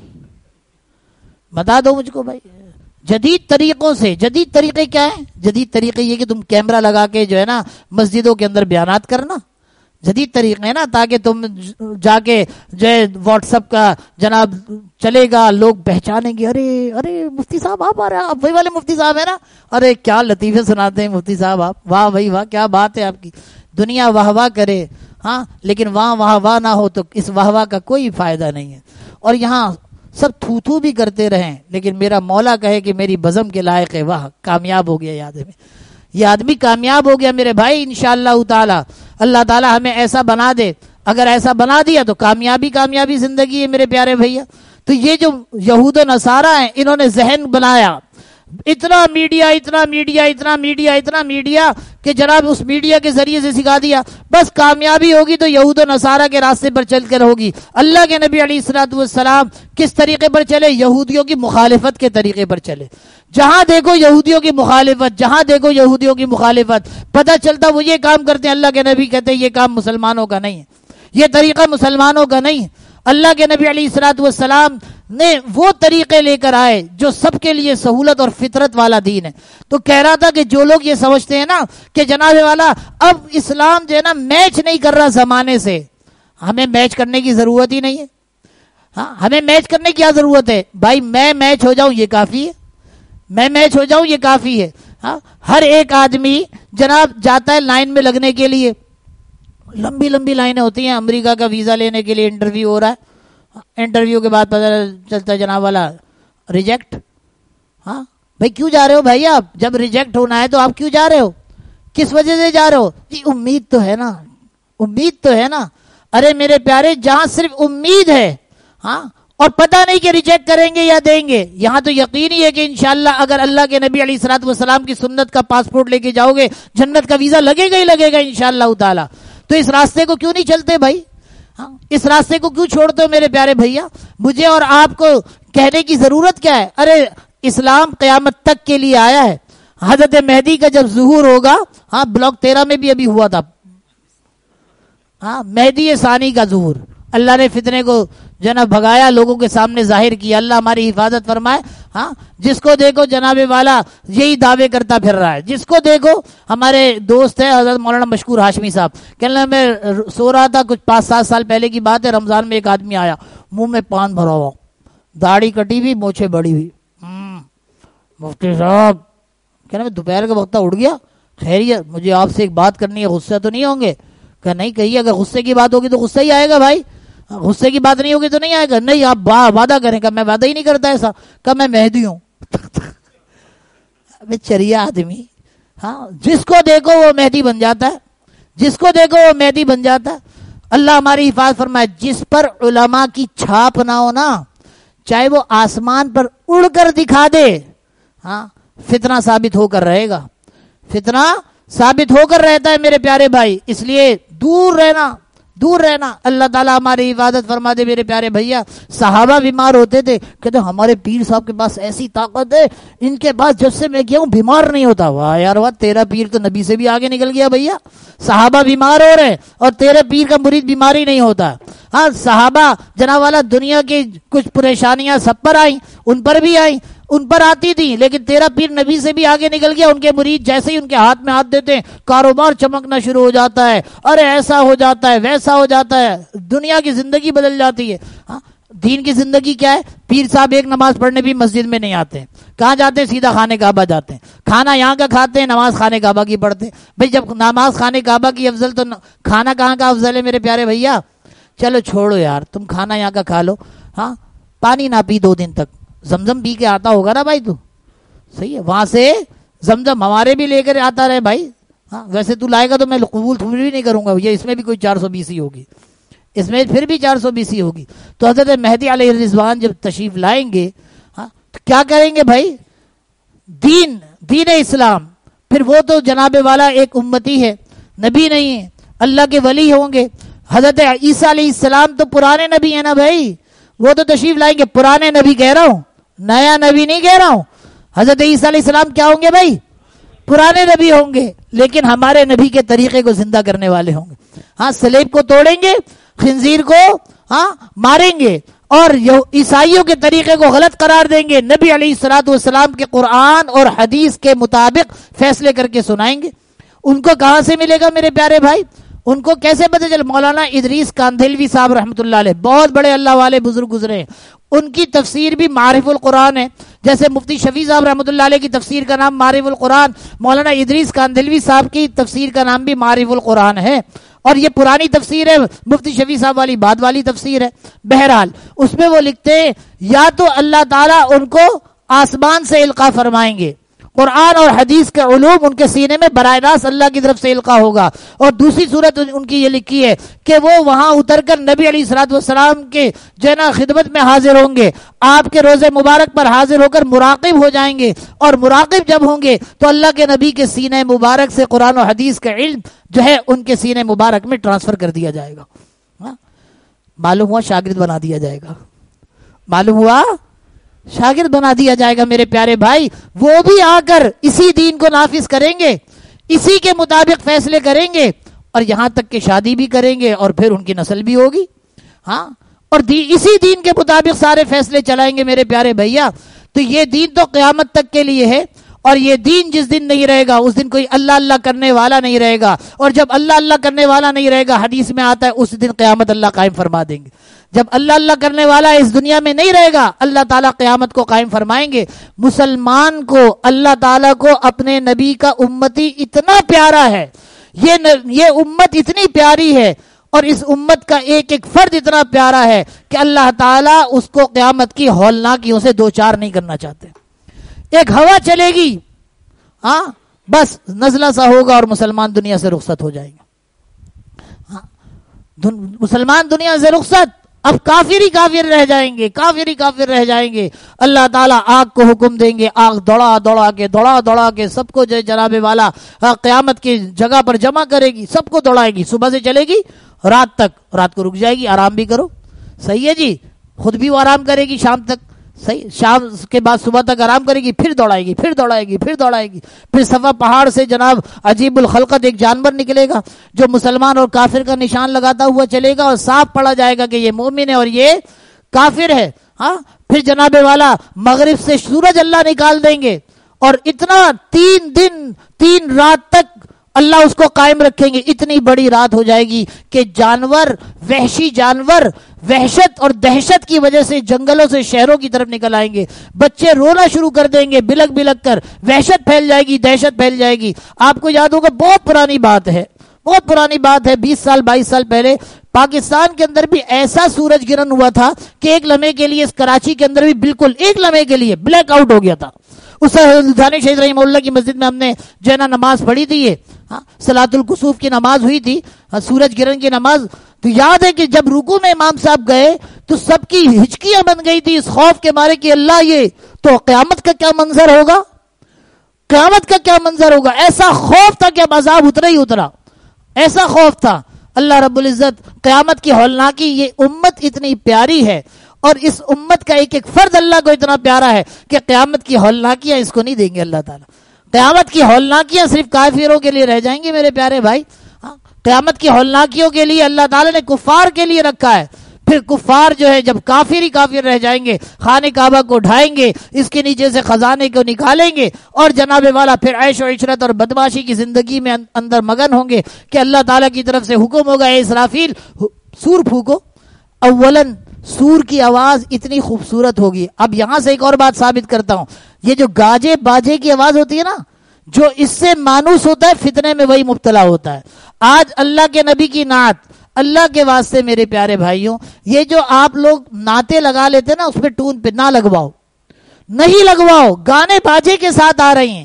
A: بتا دو مجھ کو بھائی. جدید طریقوں سے. جدید طریقے کیا ہیں؟ جدید طریقے یہ کہ تم کیمرہ لگا کے جو ہے نا مسجدوں کے اندر بیانات کرنا جدید طریقے ہیں نا، تاکہ تم جا کے جو ہے واٹس ایپ کا جناب چلے گا، لوگ پہچانیں گے، ارے ارے مفتی صاحب آپ آ رہے ہیں، آپ وہی والے مفتی صاحب ہیں نا، ارے کیا لطیفے سناتے ہیں مفتی صاحب آپ، واہ بھائی واہ کیا بات ہے آپ کی. دنیا واہ واہ کرے ہاں، لیکن وہاں واہ واہ نہ ہو تو اس واہ واہ کا کوئی فائدہ نہیں ہے. اور یہاں سب تھو تھو بھی کرتے رہیں، لیکن میرا مولا کہے کہ میری بزم کے لائق ہے، واہ کامیاب ہو گیا یہ آدمی، یہ آدمی کامیاب ہو گیا میرے بھائی. انشاءاللہ تعالی اللہ تعالی ہمیں ایسا بنا دے، اگر ایسا بنا دیا تو کامیابی کامیابی زندگی ہے میرے پیارے بھیا. تو یہ جو یہود و نصارہ ہیں انہوں نے ذہن بنایا، اتنا میڈیا اتنا میڈیا اتنا میڈیا اتنا میڈیا کہ جناب اس میڈیا کے ذریعے سے سکھا دیا بس کامیابی ہوگی تو یہود و نصارہ کے راستے پر چل کر ہوگی. اللہ کے نبی علیہ الصلوۃ والسلام کس طریقے پر چلے؟ یہودیوں کی مخالفت کے طریقے پر چلے. جہاں دیکھو یہودیوں کی مخالفت، جہاں دیکھو یہودیوں کی مخالفت، پتہ چلتا وہ یہ کام کرتے ہیں، اللہ کے نبی کہتے ہیں یہ کام مسلمانوں کا نہیں ہے، یہ طریقہ مسلمانوں کا نہیں ہے. اللہ کے نبی علیہ الصلوۃ والسلام نے وہ طریقے لے کر آئے جو سب کے لیے سہولت اور فطرت والا دین ہے. تو کہہ رہا تھا کہ جو لوگ یہ سمجھتے ہیں نا کہ جناب والا اب اسلام جو ہے نا میچ نہیں کر رہا زمانے سے، ہمیں میچ کرنے کی ضرورت ہی نہیں ہے. ہاں ہمیں میچ کرنے کی کیا ضرورت ہے بھائی؟ میں میچ ہو جاؤں یہ کافی ہے، میں میچ ہو جاؤں یہ کافی ہے. ہاں ہر ایک آدمی جناب جاتا ہے لائن میں لگنے کے لیے، لمبی لمبی لائنیں ہوتی ہیں، امریکہ کا ویزا لینے کے لیے انٹرویو ہو رہا ہے، انٹرویو کے بعد پتہ چلتا ہے جناب والا ریجیکٹ. ہاں بھائی کیوں جا رہے ہو بھائی؟ آپ جب ریجیکٹ ہونا ہے تو آپ کیوں جا رہے ہو؟ کس وجہ سے جا رہے ہو؟ جی امید تو ہے نا، امید تو ہے نا. ارے میرے پیارے جہاں صرف امید ہے ہاں اور پتہ نہیں کہ ریجیکٹ کریں گے یا دیں گے، یہاں تو یقین ہی ہے کہ انشاءاللہ اگر اللہ کے نبی علیہ الصلوۃ والسلام کی سنت کا پاسپورٹ لے کے جاؤ گے جنت کا ویزا لگے گا ہی لگے گا انشاءاللہ تعالی. تو اس راستے کو کیوں نہیں چلتے بھائی؟ ہاں اس راستے کو کیوں چھوڑتے ہو میرے پیارے بھیا؟ مجھے اور آپ کو کہنے کی ضرورت کیا ہے؟ ارے اسلام قیامت تک کے لیے آیا ہے. حضرت مہدی کا جب ظہور ہوگا، ہاں بلاک تیرہ میں بھی ابھی ہوا تھا، ہاں مہدی ثانی کا ظہور، اللہ نے فتنے کو جناب بھگایا، لوگوں کے سامنے ظاہر کیا. اللہ ہماری حفاظت فرمائے. ہاں جس کو دیکھو جناب والا یہی دعوے کرتا پھر رہا ہے. جس کو دیکھو، ہمارے دوست ہے حضرت مولانا مشکور ہاشمی صاحب، کہنے میں سو رہا تھا کچھ پانچ سات سال پہلے کی بات ہے، رمضان میں ایک آدمی آیا منہ میں پان بھرا ہوا، داڑھی کٹی ہوئی، موچھیں بڑی ہوئی. مفتی صاحب کہنا میں دوپہر کا وقت اٹھ گیا، خیریت، مجھے آپ سے ایک بات کرنی ہے، غصہ تو نہیں ہوں گے؟ کہ نہیں کہیے، اگر غصے کی بات ہوگی تو غصہ ہی آئے گا بھائی، غصے کی بات نہیں ہوگی تو نہیں آئے گا. نہیں آپ وعدہ کریں. کہ میں وعدہ ہی نہیں کرتا ایسا. کہ میں مہدی ہوں. چریا آدمی. ہاں جس کو دیکھو وہ مہدی بن جاتا ہے، جس کو دیکھو وہ مہدی بن جاتا ہے. اللہ ہماری حفاظت فرمائے. جس پر علماء کی چھاپ نہ ہو نا، چاہے وہ آسمان پر اڑ کر دکھا دے، ہاں فتنہ ثابت ہو کر رہے گا، فتنہ ثابت ہو کر رہتا ہے میرے پیارے بھائی. اس لیے دور رہنا، دور رہنا. اللہ تعالیٰ ہماری حفاظت فرما دے میرے پیارے بھیا. صحابہ بیمار ہوتے تھے، کہتے ہمارے پیر صاحب کے پاس ایسی طاقت ہے، ان کے پاس جب سے میں گیا ہوں بیمار نہیں ہوتا. واہ یار واہ، تیرا پیر تو نبی سے بھی آگے نکل گیا بھیا. صحابہ بیمار ہو رہے اور تیرے پیر کا مرید بیماری نہیں ہوتا. ہاں صحابہ جناب والا دنیا کی کچھ پریشانیاں سب پر آئیں، ان پر بھی آئیں، ان پر آتی تھی، لیکن تیرا پیر نبی سے بھی آگے نکل گیا. ان کے مرید جیسے ہی ان کے ہاتھ میں ہاتھ دیتے ہیں کاروبار چمکنا شروع ہو جاتا ہے. ارے ایسا ہو جاتا ہے، ویسا ہو جاتا ہے، دنیا کی زندگی بدل جاتی ہے. ہاں دین کی زندگی کیا ہے؟ پیر صاحب ایک نماز پڑھنے بھی مسجد میں نہیں آتے ہیں. کہاں جاتے ہیں؟ سیدھا خانے کعبہ جاتے ہیں. کھانا یہاں کا کھاتے ہیں، نماز خانے کعبہ کی پڑھتے ہیں. بھائی جب نماز خانے کعبہ کی افضل تو کھانا کہاں کا افضل ہے میرے پیارے بھیا؟ چلو چھوڑو یار، تم کھانا یہاں کا کھا لو، ہاں پانی نہ پی دو دن تک، زمزم پی کے آتا ہوگا نا بھائی تو، صحیح ہے، وہاں سے زمزم ہمارے بھی لے کر آتا رہے بھائی. ہاں ویسے تو لائے گا تو میں قبول تھوڑی بھی نہیں کروں گا. یہ اس میں بھی کوئی چار سو بیسی ہوگی، اس میں پھر بھی چار سو بیسی ہوگی. تو حضرت مہدی علیہ الرضوان جب تشریف لائیں گے، ہاں تو کیا کریں گے بھائی؟ دین دین اسلام. پھر وہ تو جناب والا ایک امتی ہے، نبی نہیں ہے، اللہ کے ولی ہوں گے. حضرت عیسیٰ علیہ السلام تو پرانے نبی ہیں نا بھائی، وہ تو تشریف لائیں گے. پرانے نبی کہہ رہا ہوں، نیا نبی نہیں کہہ رہا ہوں. حضرت عیسیٰ علیہ السلام کیا ہوں گے بھائی؟ پرانے نبی ہوں گے، لیکن ہمارے نبی کے طریقے کو زندہ کرنے والے ہوں گے. ہاں سلیب کو توڑیں گے، خنزیر کو ہاں ماریں گے، اور عیسائیوں کے طریقے کو غلط قرار دیں گے. نبی علیہ الصلوۃ والسلام کے قرآن اور حدیث کے مطابق فیصلے کر کے سنائیں گے. ان کو کہاں سے ملے گا میرے پیارے بھائی؟ ان کو کیسے پتہ چل؟ مولانا ادریس کاندھلوی صاحب رحمۃ اللہ علیہ، بہت بڑے اللہ والے بزرگ گزرے ہیں. ان کی تفسیر بھی معارف القرآن ہے. جیسے مفتی شفیع صاحب رحمۃ اللہ علیہ کی تفسیر کا نام معارف القرآن، مولانا ادریس کاندھلوی صاحب کی تفسیر کا نام بھی معارف القرآن ہے. اور یہ پرانی تفسیر ہے، مفتی شفیع صاحب والی بعد والی تفسیر ہے. بہرحال اس میں وہ لکھتے ہیں یا تو اللہ تعالیٰ ان کو آسمان سے القاء فرمائیں گے، قرآن اور حدیث کے علوم ان کے سینے میں براہ راست اللہ کی طرف سے القاء ہوگا. اور دوسری صورت ان کی یہ لکھی ہے کہ وہ وہاں اتر کر نبی علیہ الصلوۃ والسلام کے جو ہے نا خدمت میں حاضر ہوں گے، آپ کے روزے مبارک پر حاضر ہو کر مراقب ہو جائیں گے. اور مراقب جب ہوں گے تو اللہ کے نبی کے سینے مبارک سے قرآن و حدیث کا علم جو ہے ان کے سینے مبارک میں ٹرانسفر کر دیا جائے گا. ہاں معلوم ہوا شاگرد بنا دیا جائے گا، معلوم ہوا شاگرد بنا دیا جائے گا میرے پیارے بھائی. وہ بھی آ کر اسی دین کو نافذ کریں گے، اسی کے مطابق فیصلے کریں گے، اور یہاں تک کہ شادی بھی کریں گے اور پھر ان کی نسل بھی ہوگی. ہاں اور دی اسی دین کے مطابق سارے فیصلے چلائیں گے میرے پیارے بھیا. تو یہ دین تو قیامت تک کے لیے ہے. اور یہ دین جس دن نہیں رہے گا اس دن کوئی اللہ اللہ کرنے والا نہیں رہے گا. اور جب اللہ اللہ کرنے والا نہیں رہے گا، حدیث میں آتا ہے اس دن قیامت اللہ قائم فرما دیں گے. جب اللہ اللہ کرنے والا اس دنیا میں نہیں رہے گا، اللہ تعالیٰ قیامت کو قائم فرمائیں گے. مسلمان کو اللہ تعالیٰ کو اپنے نبی کا امتی اتنا پیارا ہے، یہ یہ امت اتنی پیاری ہے، اور اس امت کا ایک ایک فرد اتنا پیارا ہے کہ اللہ تعالیٰ اس کو قیامت کی ہولناکیوں سے دو چار نہیں کرنا چاہتے. ایک ہوا چلے گی، ہاں بس نزلہ سا ہوگا اور مسلمان دنیا سے رخصت ہو جائیں گے. ہاں مسلمان دنیا سے رخصت، اب کافر ہی کافر رہ جائیں گے، کافر ہی کافر رہ جائیں گے. اللہ تعالیٰ آگ کو حکم دیں گے، آگ دوڑا دوڑا کے دوڑا دوڑا کے سب کو جو جناب والا قیامت کی جگہ پر جمع کرے گی، سب کو دوڑائے گی. صبح سے چلے گی رات تک، رات کو رک جائے گی، آرام بھی کرو، صحیح ہے جی، خود بھی وہ آرام کرے گی شام تک، صحیح، شام کے بعد صبح تک آرام کرے گی، پھر دوڑائے گی پھر دوڑائے گی پھر دوڑائے گی. پھر صفا پہاڑ سے جناب عجیب الخلقت ایک جانور نکلے گا جو مسلمان اور کافر کا نشان لگاتا ہوا چلے گا، اور صاف پڑا جائے گا کہ یہ مومن ہے اور یہ کافر ہے، ہاں پھر جناب والا مغرب سے سورج اللہ نکال دیں گے اور اتنا تین دن تین رات تک اللہ اس کو قائم رکھیں گے. اتنی بڑی رات ہو جائے گی کہ جانور، وحشی جانور وحشت اور دہشت کی وجہ سے جنگلوں سے شہروں کی طرف نکل آئیں گے. بچے رونا شروع کر دیں گے بلک بلک کر. وحشت پھیل جائے گی، دہشت پھیل جائے گی. آپ کو یاد ہوگا بہت پرانی بات ہے، بہت پرانی بات ہے، بیس سال بائیس سال پہلے پاکستان کے اندر بھی ایسا سورج گرہن ہوا تھا کہ ایک لمحے کے لیے اس کراچی کے اندر بھی بالکل ایک لمحے کے لیے بلیک آؤٹ ہو گیا تھا. اس دانش شہید رحمہ اللہ کی مسجد میں ہم نے جو ہے نا نماز پڑھی تھی، یہ صلاۃ الکسوف کی نماز ہوئی تھی، سورج گرہن کی نماز. تو یاد ہے کہ جب رکوع میں امام صاحب گئے تو سب کی ہچکیاں بن گئی تھی اس خوف کے مارے کہ اللہ یہ تو قیامت کا کیا منظر ہوگا، قیامت کا کیا منظر ہوگا. ایسا خوف تھا کہ اب عذاب اترا ہی اترا، ایسا خوف تھا. اللہ رب العزت قیامت کی ہولناکی، یہ امت اتنی پیاری ہے اور اس امت کا ایک ایک فرد اللہ کو اتنا پیارا ہے کہ قیامت کی ہولناکیاں اس کو نہیں دیں گے اللہ تعالیٰ. قیامت کی ہولناکیاں صرف کافروں کے لیے رہ جائیں گی میرے پیارے بھائی. قیامت کی ہولناکیوں کے لیے اللہ تعالیٰ نے کفار کے لیے رکھا ہے. پھر کفار جو ہے جب کافر ہی کافر رہ جائیں گے، خانہ کعبہ کو ڈھائیں گے، اس کے نیچے سے خزانے کو نکالیں گے اور جناب والا پھر عیش و عشرت اور بدماشی کی زندگی میں اندر مگن ہوں گے کہ اللہ تعالیٰ کی طرف سے حکم ہوگا اے اسرافیل سور پھونکو. اولاً سور کی آواز اتنی خوبصورت ہوگی. اب یہاں سے ایک اور بات ثابت کرتا ہوں، یہ جو گاجے باجے کی آواز ہوتی ہے نا، جو اس سے مانوس ہوتا ہے فتنے میں وہی مبتلا ہوتا ہے. آج اللہ کے نبی کی نعت، اللہ کے واسطے میرے پیارے بھائیوں، یہ جو آپ لوگ نعتیں لگا لیتے نا اس پہ ٹون پہ نہ لگواؤ، نہیں لگواؤ. گانے باجے کے ساتھ آ رہی ہیں،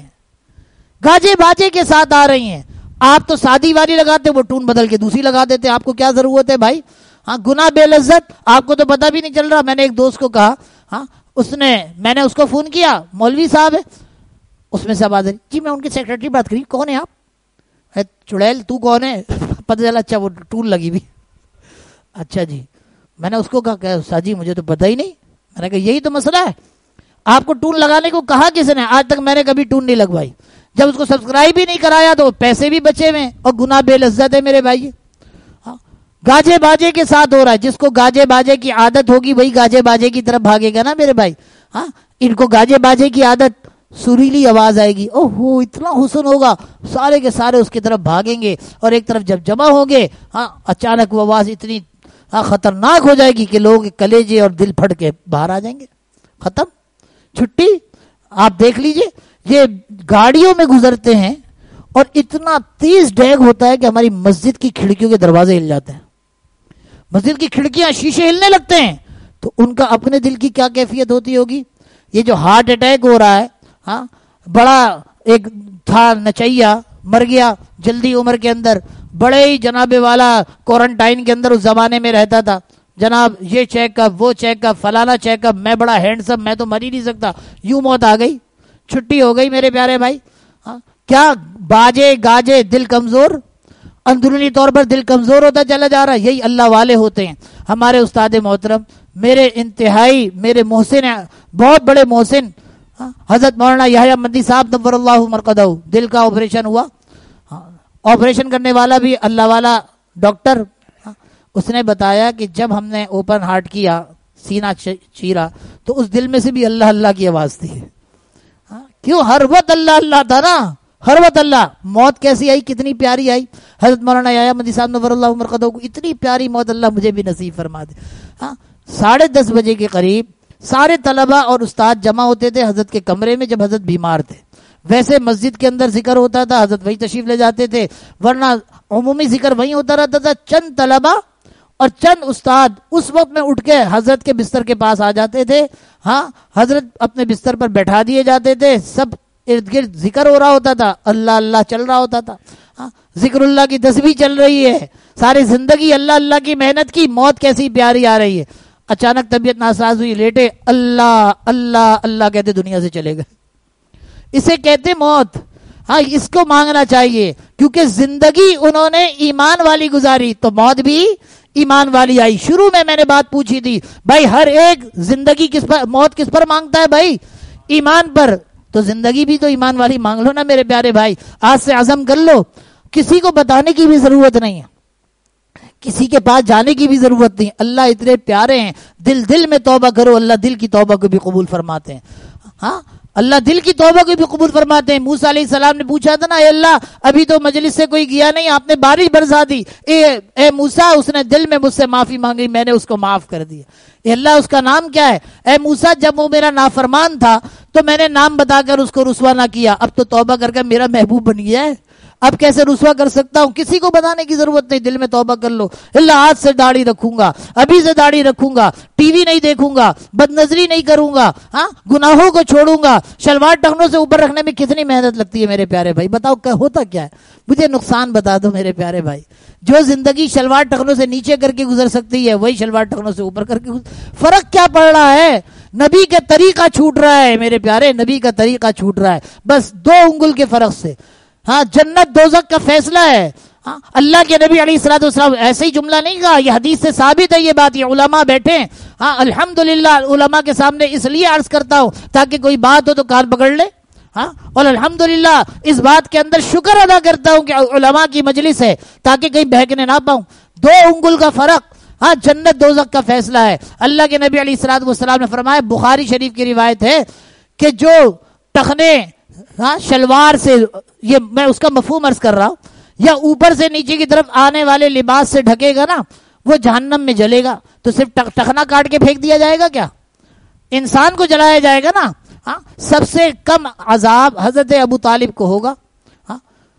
A: گاجے باجے کے ساتھ آ رہی ہیں. آپ تو سادی والی لگاتے، وہ ٹون بدل کے دوسری لگا دیتے. آپ کو کیا ضرورت ہے بھائی؟ ہاں گناہ بے لذت، آپ کو تو پتہ بھی نہیں چل رہا. میں نے ایک دوست کو کہا، ہاں اس نے میں نے اس کو فون کیا، مولوی صاحب ہے، اس میں سے آواز آئی، جی میں ان کے سیکرٹری بات کری. کون ہے آپ؟ چڑیل تو کون ہے؟ پتہ چلا اچھا وہ ٹون لگی بھی. اچھا جی. میں نے اس کو کہا کہ استاد جی مجھے تو پتہ ہی نہیں. میں نے کہا یہی تو مسئلہ ہے، آپ کو ٹون لگانے کو کہا کس نے؟ آج تک میں نے کبھی ٹون نہیں لگوائی. جب اس کو سبسکرائب بھی نہیں کرایا تو پیسے بھی بچے ہوئے اور گناہ بے لذت ہے میرے بھائی. گاجے باجے کے ساتھ ہو رہا ہے. جس کو گاجے باجے کی عادت ہوگی وہی گاجے باجے کی طرف بھاگے گا نا میرے بھائی. ہاں ان کو گاجے باجے کی عادت، سریلی آواز آئے گی، اوہ ہو اتنا حسن ہوگا، سارے کے سارے اس کی طرف بھاگیں گے اور ایک طرف جب جمع ہوں گے، ہاں اچانک وہ آواز اتنی ہاں خطرناک ہو جائے گی کہ لوگ کلیجے اور دل پھٹ کے باہر آ جائیں گے. ختم چھٹی. آپ دیکھ لیجئے یہ گاڑیوں میں گزرتے ہیں اور اتنا تیز ڈیگ ہوتا ہے کہ ہماری مسجد کی کھڑکیوں کے دروازے ہل جاتے ہیں، مسجد کی کھڑکیاں شیشے ہلنے لگتے ہیں. تو ان کا اپنے دل کی کیا کیفیت ہوتی ہوگی. یہ جو ہارٹ اٹیک ہو رہا ہے، ہاں بڑا ایک تھا نچیا مر گیا جلدی عمر کے اندر، بڑے ہی جناب والا کوارنٹائن کے اندر اس زمانے میں رہتا تھا، جناب یہ چیک اپ وہ چیک اپ فلانا چیک اپ، میں بڑا ہینڈسم، میں تو مر ہی نہیں سکتا. یوں موت آ گئی، چھٹی ہو گئی میرے پیارے بھائی. ہاں کیا باجے گاجے دل کمزور، اندرونی طور پر دل کمزور ہوتا چلا جا رہا ہے. یہی اللہ والے ہوتے ہیں. ہمارے استاد محترم، میرے انتہائی میرے محسن، بہت بڑے محسن حضرت مولانا یحییٰ مدنی صاحب نور اللہ مرقدہ، دل کا آپریشن ہوا. آپریشن کرنے والا بھی اللہ والا ڈاکٹر، اس نے بتایا کہ جب ہم نے اوپن ہارٹ کیا، سینہ چیرا، تو اس دل میں سے بھی اللہ اللہ کی آواز تھی. کیوں؟ ہر وقت اللہ اللہ تھا نا، ہر وقت اللہ. موت کیسی آئی، کتنی پیاری آئی. حضرت مولانا یحییٰ مدنی صاحب نور اللہ مرقدہ کو اتنی پیاری موت اللہ مجھے بھی نصیب فرما دے. ہاں ساڑھے دس بجے کے قریب سارے طلبہ اور استاد جمع ہوتے تھے حضرت کے کمرے میں جب حضرت بیمار تھے. ویسے مسجد کے اندر ذکر ہوتا تھا، حضرت وہی تشریف لے جاتے تھے، ورنہ عمومی ذکر وہی ہوتا رہتا تھا. چند طلبہ اور چند استاد اس وقت میں اٹھ کے حضرت کے بستر کے پاس آ جاتے تھے. ہاں حضرت اپنے بستر پر بیٹھا دیے جاتے تھے، سب ارد گرد ذکر ہو رہا ہوتا تھا، اللہ اللہ چل رہا ہوتا تھا. ہاں ذکر اللہ کی تسبیح چل رہی ہے، ساری زندگی اللہ اللہ کی محنت کی. موت کیسی پیاری آ رہی ہے. اچانک طبیعت ناساز ہوئی، لیٹے، اللہ اللہ اللہ کہتے دنیا سے چلے گئے. اسے کہتے موت. ہاں اس کو مانگنا چاہیے کیونکہ زندگی انہوں نے ایمان والی گزاری تو موت بھی ایمان والی آئی. شروع میں میں نے بات پوچھی تھی بھائی ہر ایک زندگی کس پر، موت کس پر مانگتا ہے بھائی؟ ایمان پر. تو زندگی بھی تو ایمان والی مانگ لو نا میرے پیارے بھائی. آج سے عزم کر لو، کسی کو بتانے کی بھی ضرورت نہیں ہے. کسی کے پاس جانے کی بھی ضرورت نہیں. اللہ اتنے پیارے ہیں, دل دل میں توبہ کرو, اللہ دل کی توبہ کو بھی قبول فرماتے ہیں. ہاں اللہ دل کی توبہ کو بھی قبول فرماتے ہیں. موسیٰ علیہ السلام نے پوچھا تھا نا, اے اللہ ابھی تو مجلس سے کوئی گیا نہیں, آپ نے بارش برسا دی, اے اے موسیٰ اس نے دل میں مجھ سے معافی مانگی, میں نے اس کو معاف کر دیا. اے اللہ اس کا نام کیا ہے؟ اے موسیٰ جب وہ میرا نافرمان تھا تو میں نے نام بتا کر اس کو رسوا نہ کیا, اب تو توبہ کر کے میرا محبوب بن گیا ہے, اب کیسے رسوا کر سکتا ہوں؟ کسی کو بتانے کی ضرورت نہیں, دل میں توبہ کر لو. اللہ آج سے داڑھی رکھوں گا, ابھی سے داڑھی رکھوں گا, ٹی وی نہیں دیکھوں گا, بد نظری نہیں کروں گا, ہاں گناہوں کو چھوڑوں گا. شلوار ٹخنوں سے اوپر رکھنے میں کتنی محنت لگتی ہے میرے پیارے بھائی, بتاؤ کیا ہوتا کیا ہے؟ مجھے نقصان بتا دو میرے پیارے بھائی. جو زندگی شلوار ٹخنوں سے نیچے کر کے گزر سکتی ہے وہی شلوار ٹخنوں سے اوپر کر کے گزر. فرق کیا پڑ رہا ہے؟ نبی کا طریقہ چھوٹ رہا ہے میرے پیارے, نبی کا طریقہ چھوٹ رہا ہے, بس دو انگل کے فرق سے. ہاں جنت دوزخ کا فیصلہ ہے. ہاں اللہ کے نبی علیہ الصلوۃ والسلام ایسے ہی جملہ نہیں کہا, یہ حدیث سے ثابت ہے یہ بات. یہ علماء بیٹھے ہیں, ہاں الحمدللہ علماء کے سامنے اس لیے عرض کرتا ہوں تاکہ کوئی بات ہو تو کان پکڑ لے. ہاں اور الحمدللہ اس بات کے اندر شکر ادا کرتا ہوں کہ علماء کی مجلس ہے تاکہ کہیں بہکنے نہ پاؤں. دو انگل کا فرق, ہاں جنت دوزخ کا فیصلہ ہے. اللہ کے نبی علیہ الصلوۃ والسلام نے فرمایا, بخاری شریف کی روایت ہے کہ جو ٹخنے ہاں شلوار سے, یہ میں اس کا مفہوم عرض کر رہا ہوں, یا اوپر سے نیچے کی طرف آنے والے لباس سے ڈھکے گا نا, وہ جہنم میں جلے گا. تو صرف ٹخنا کاٹ کے پھینک دیا جائے گا کیا؟ انسان کو جلایا جائے گا نا. ہاں سب سے کم عذاب حضرت ابو طالب کو ہوگا. ہاں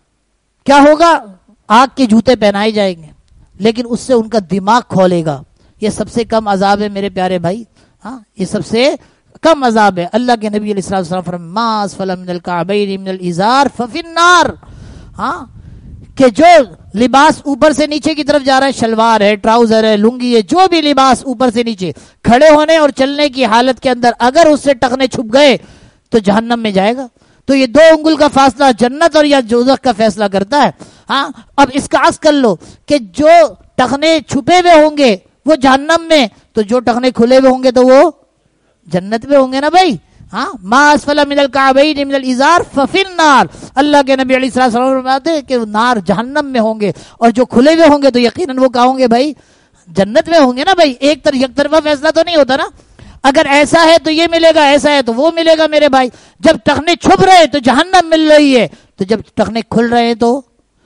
A: کیا ہوگا؟ آگ کے جوتے پہنائے جائیں گے, لیکن اس سے ان کا دماغ کھولے گا. یہ سب سے کم عذاب ہے میرے پیارے بھائی. ہاں یہ سب سے کم عذاب ہے. اللہ کے نبی علیہ الصلوۃ والسلام فرمایا, ما اسفل من الکعبین من الازار ففی النار. ہاں کہ جو لباس اوپر سے نیچے کی طرف جا رہا ہے, شلوار ہے, ٹراؤزر ہے, لنگی ہے, جو بھی لباس اوپر سے نیچے کھڑے ہونے اور چلنے کی حالت کے اندر اگر اس سے ٹخنے چھپ گئے تو جہنم میں جائے گا. تو یہ دو انگل کا فاصلہ جنت اور یا دوزخ کا فیصلہ کرتا ہے. ہاں اب اس کا عکس کر لو کہ جو ٹخنے چھپے ہوئے ہوں گے وہ جہنم میں, تو جو ٹخنے کھلے ہوئے ہوں گے تو وہ جنت میں ہوں گے نا بھائی. ہاں ما اسفل من الکعبین من الازار ففی النار. اللہ کے نبی علیہ الصلوۃ والسلام فرماتے ہیں کہ نار جہنم میں ہوں گے, اور جو کھلے ہوئے ہوں گے تو یقیناً وہ کہا ہوں گے بھائی جنت میں ہوں گے نا بھائی. ایک طرف یک طرفہ فیصلہ تو نہیں ہوتا نا, اگر ایسا ہے تو یہ ملے گا, ایسا ہے تو وہ ملے گا میرے بھائی. جب ٹخنے چھپ رہے تو جہنم مل رہی ہے, تو جب ٹخنے کھل رہے تو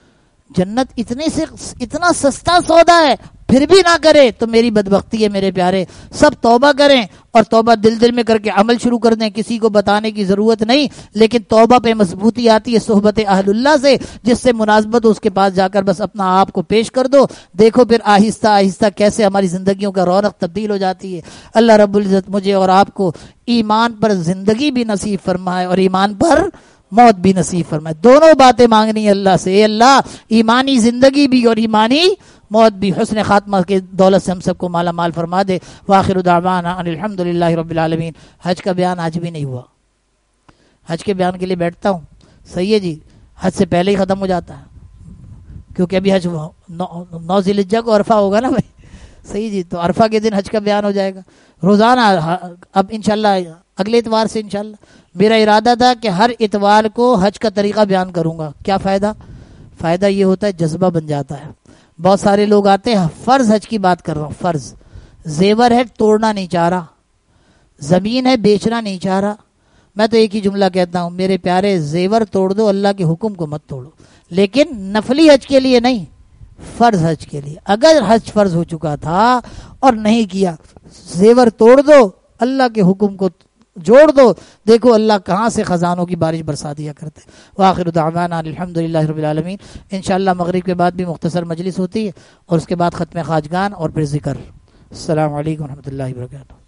A: جنت. اتنے سے اتنا سستا سودا ہے, پھر بھی نہ کرے تو میری بدبختی ہے میرے پیارے. سب توبہ کریں اور توبہ دل دل میں کر کے عمل شروع کر دیں, کسی کو بتانے کی ضرورت نہیں. لیکن توبہ پہ مضبوطی آتی ہے صحبت اہل اللہ سے, جس سے مناسبت اس کے پاس جا کر بس اپنا آپ کو پیش کر دو. دیکھو پھر آہستہ آہستہ کیسے ہماری زندگیوں کا رونق تبدیل ہو جاتی ہے. اللہ رب العزت مجھے اور آپ کو ایمان پر زندگی بھی نصیب فرمائے اور ایمان پر موت بھی نصیب فرمائے. دونوں باتیں مانگنی ہے اللہ سے. اے اللہ ایمانی زندگی بھی اور ایمانی موت بھی حسن خاتمہ کے دولت سے ہم سب کو مالا مال فرما دے. وآخر دعوانا ان الحمدللہ رب العالمین. حج کا بیان آج بھی نہیں ہوا. حج کے بیان کے لیے بیٹھتا ہوں, صحیح ہے جی, حج سے پہلے ہی ختم ہو جاتا ہے کیونکہ ابھی حج نو ذی الحجہ کو عرفہ ہوگا نا بھائی. صحیح جی, تو عرفہ کے دن حج کا بیان ہو جائے گا روزانہ. اب انشاءاللہ اگلے اتوار سے انشاءاللہ میرا ارادہ تھا کہ ہر اتوار کو حج کا طریقہ بیان کروں گا. کیا فائدہ؟ فائدہ یہ ہوتا ہے جذبہ بن جاتا ہے. بہت سارے لوگ آتے ہیں, فرض حج کی بات کر رہا ہوں, فرض زیور ہے توڑنا نہیں چاہ رہا, زمین ہے بیچنا نہیں چاہ رہا. میں تو ایک ہی جملہ کہتا ہوں میرے پیارے, زیور توڑ دو, اللہ کے حکم کو مت توڑو, لیکن نفلی حج کے لیے نہیں, فرض حج کے لیے. اگر حج فرض ہو چکا تھا اور نہیں کیا, زیور توڑ دو, اللہ کے حکم کو جوڑ دو. دیکھو اللہ کہاں سے خزانوں کی بارش برسا دیا کرتے. وآخر دعوانا الحمدللہ رب العالمین. انشاءاللہ مغرب کے بعد بھی مختصر مجلس ہوتی ہے اور اس کے بعد ختم خواجگان اور پھر ذکر. السلام علیکم ورحمۃ اللہ وبرکاتہ.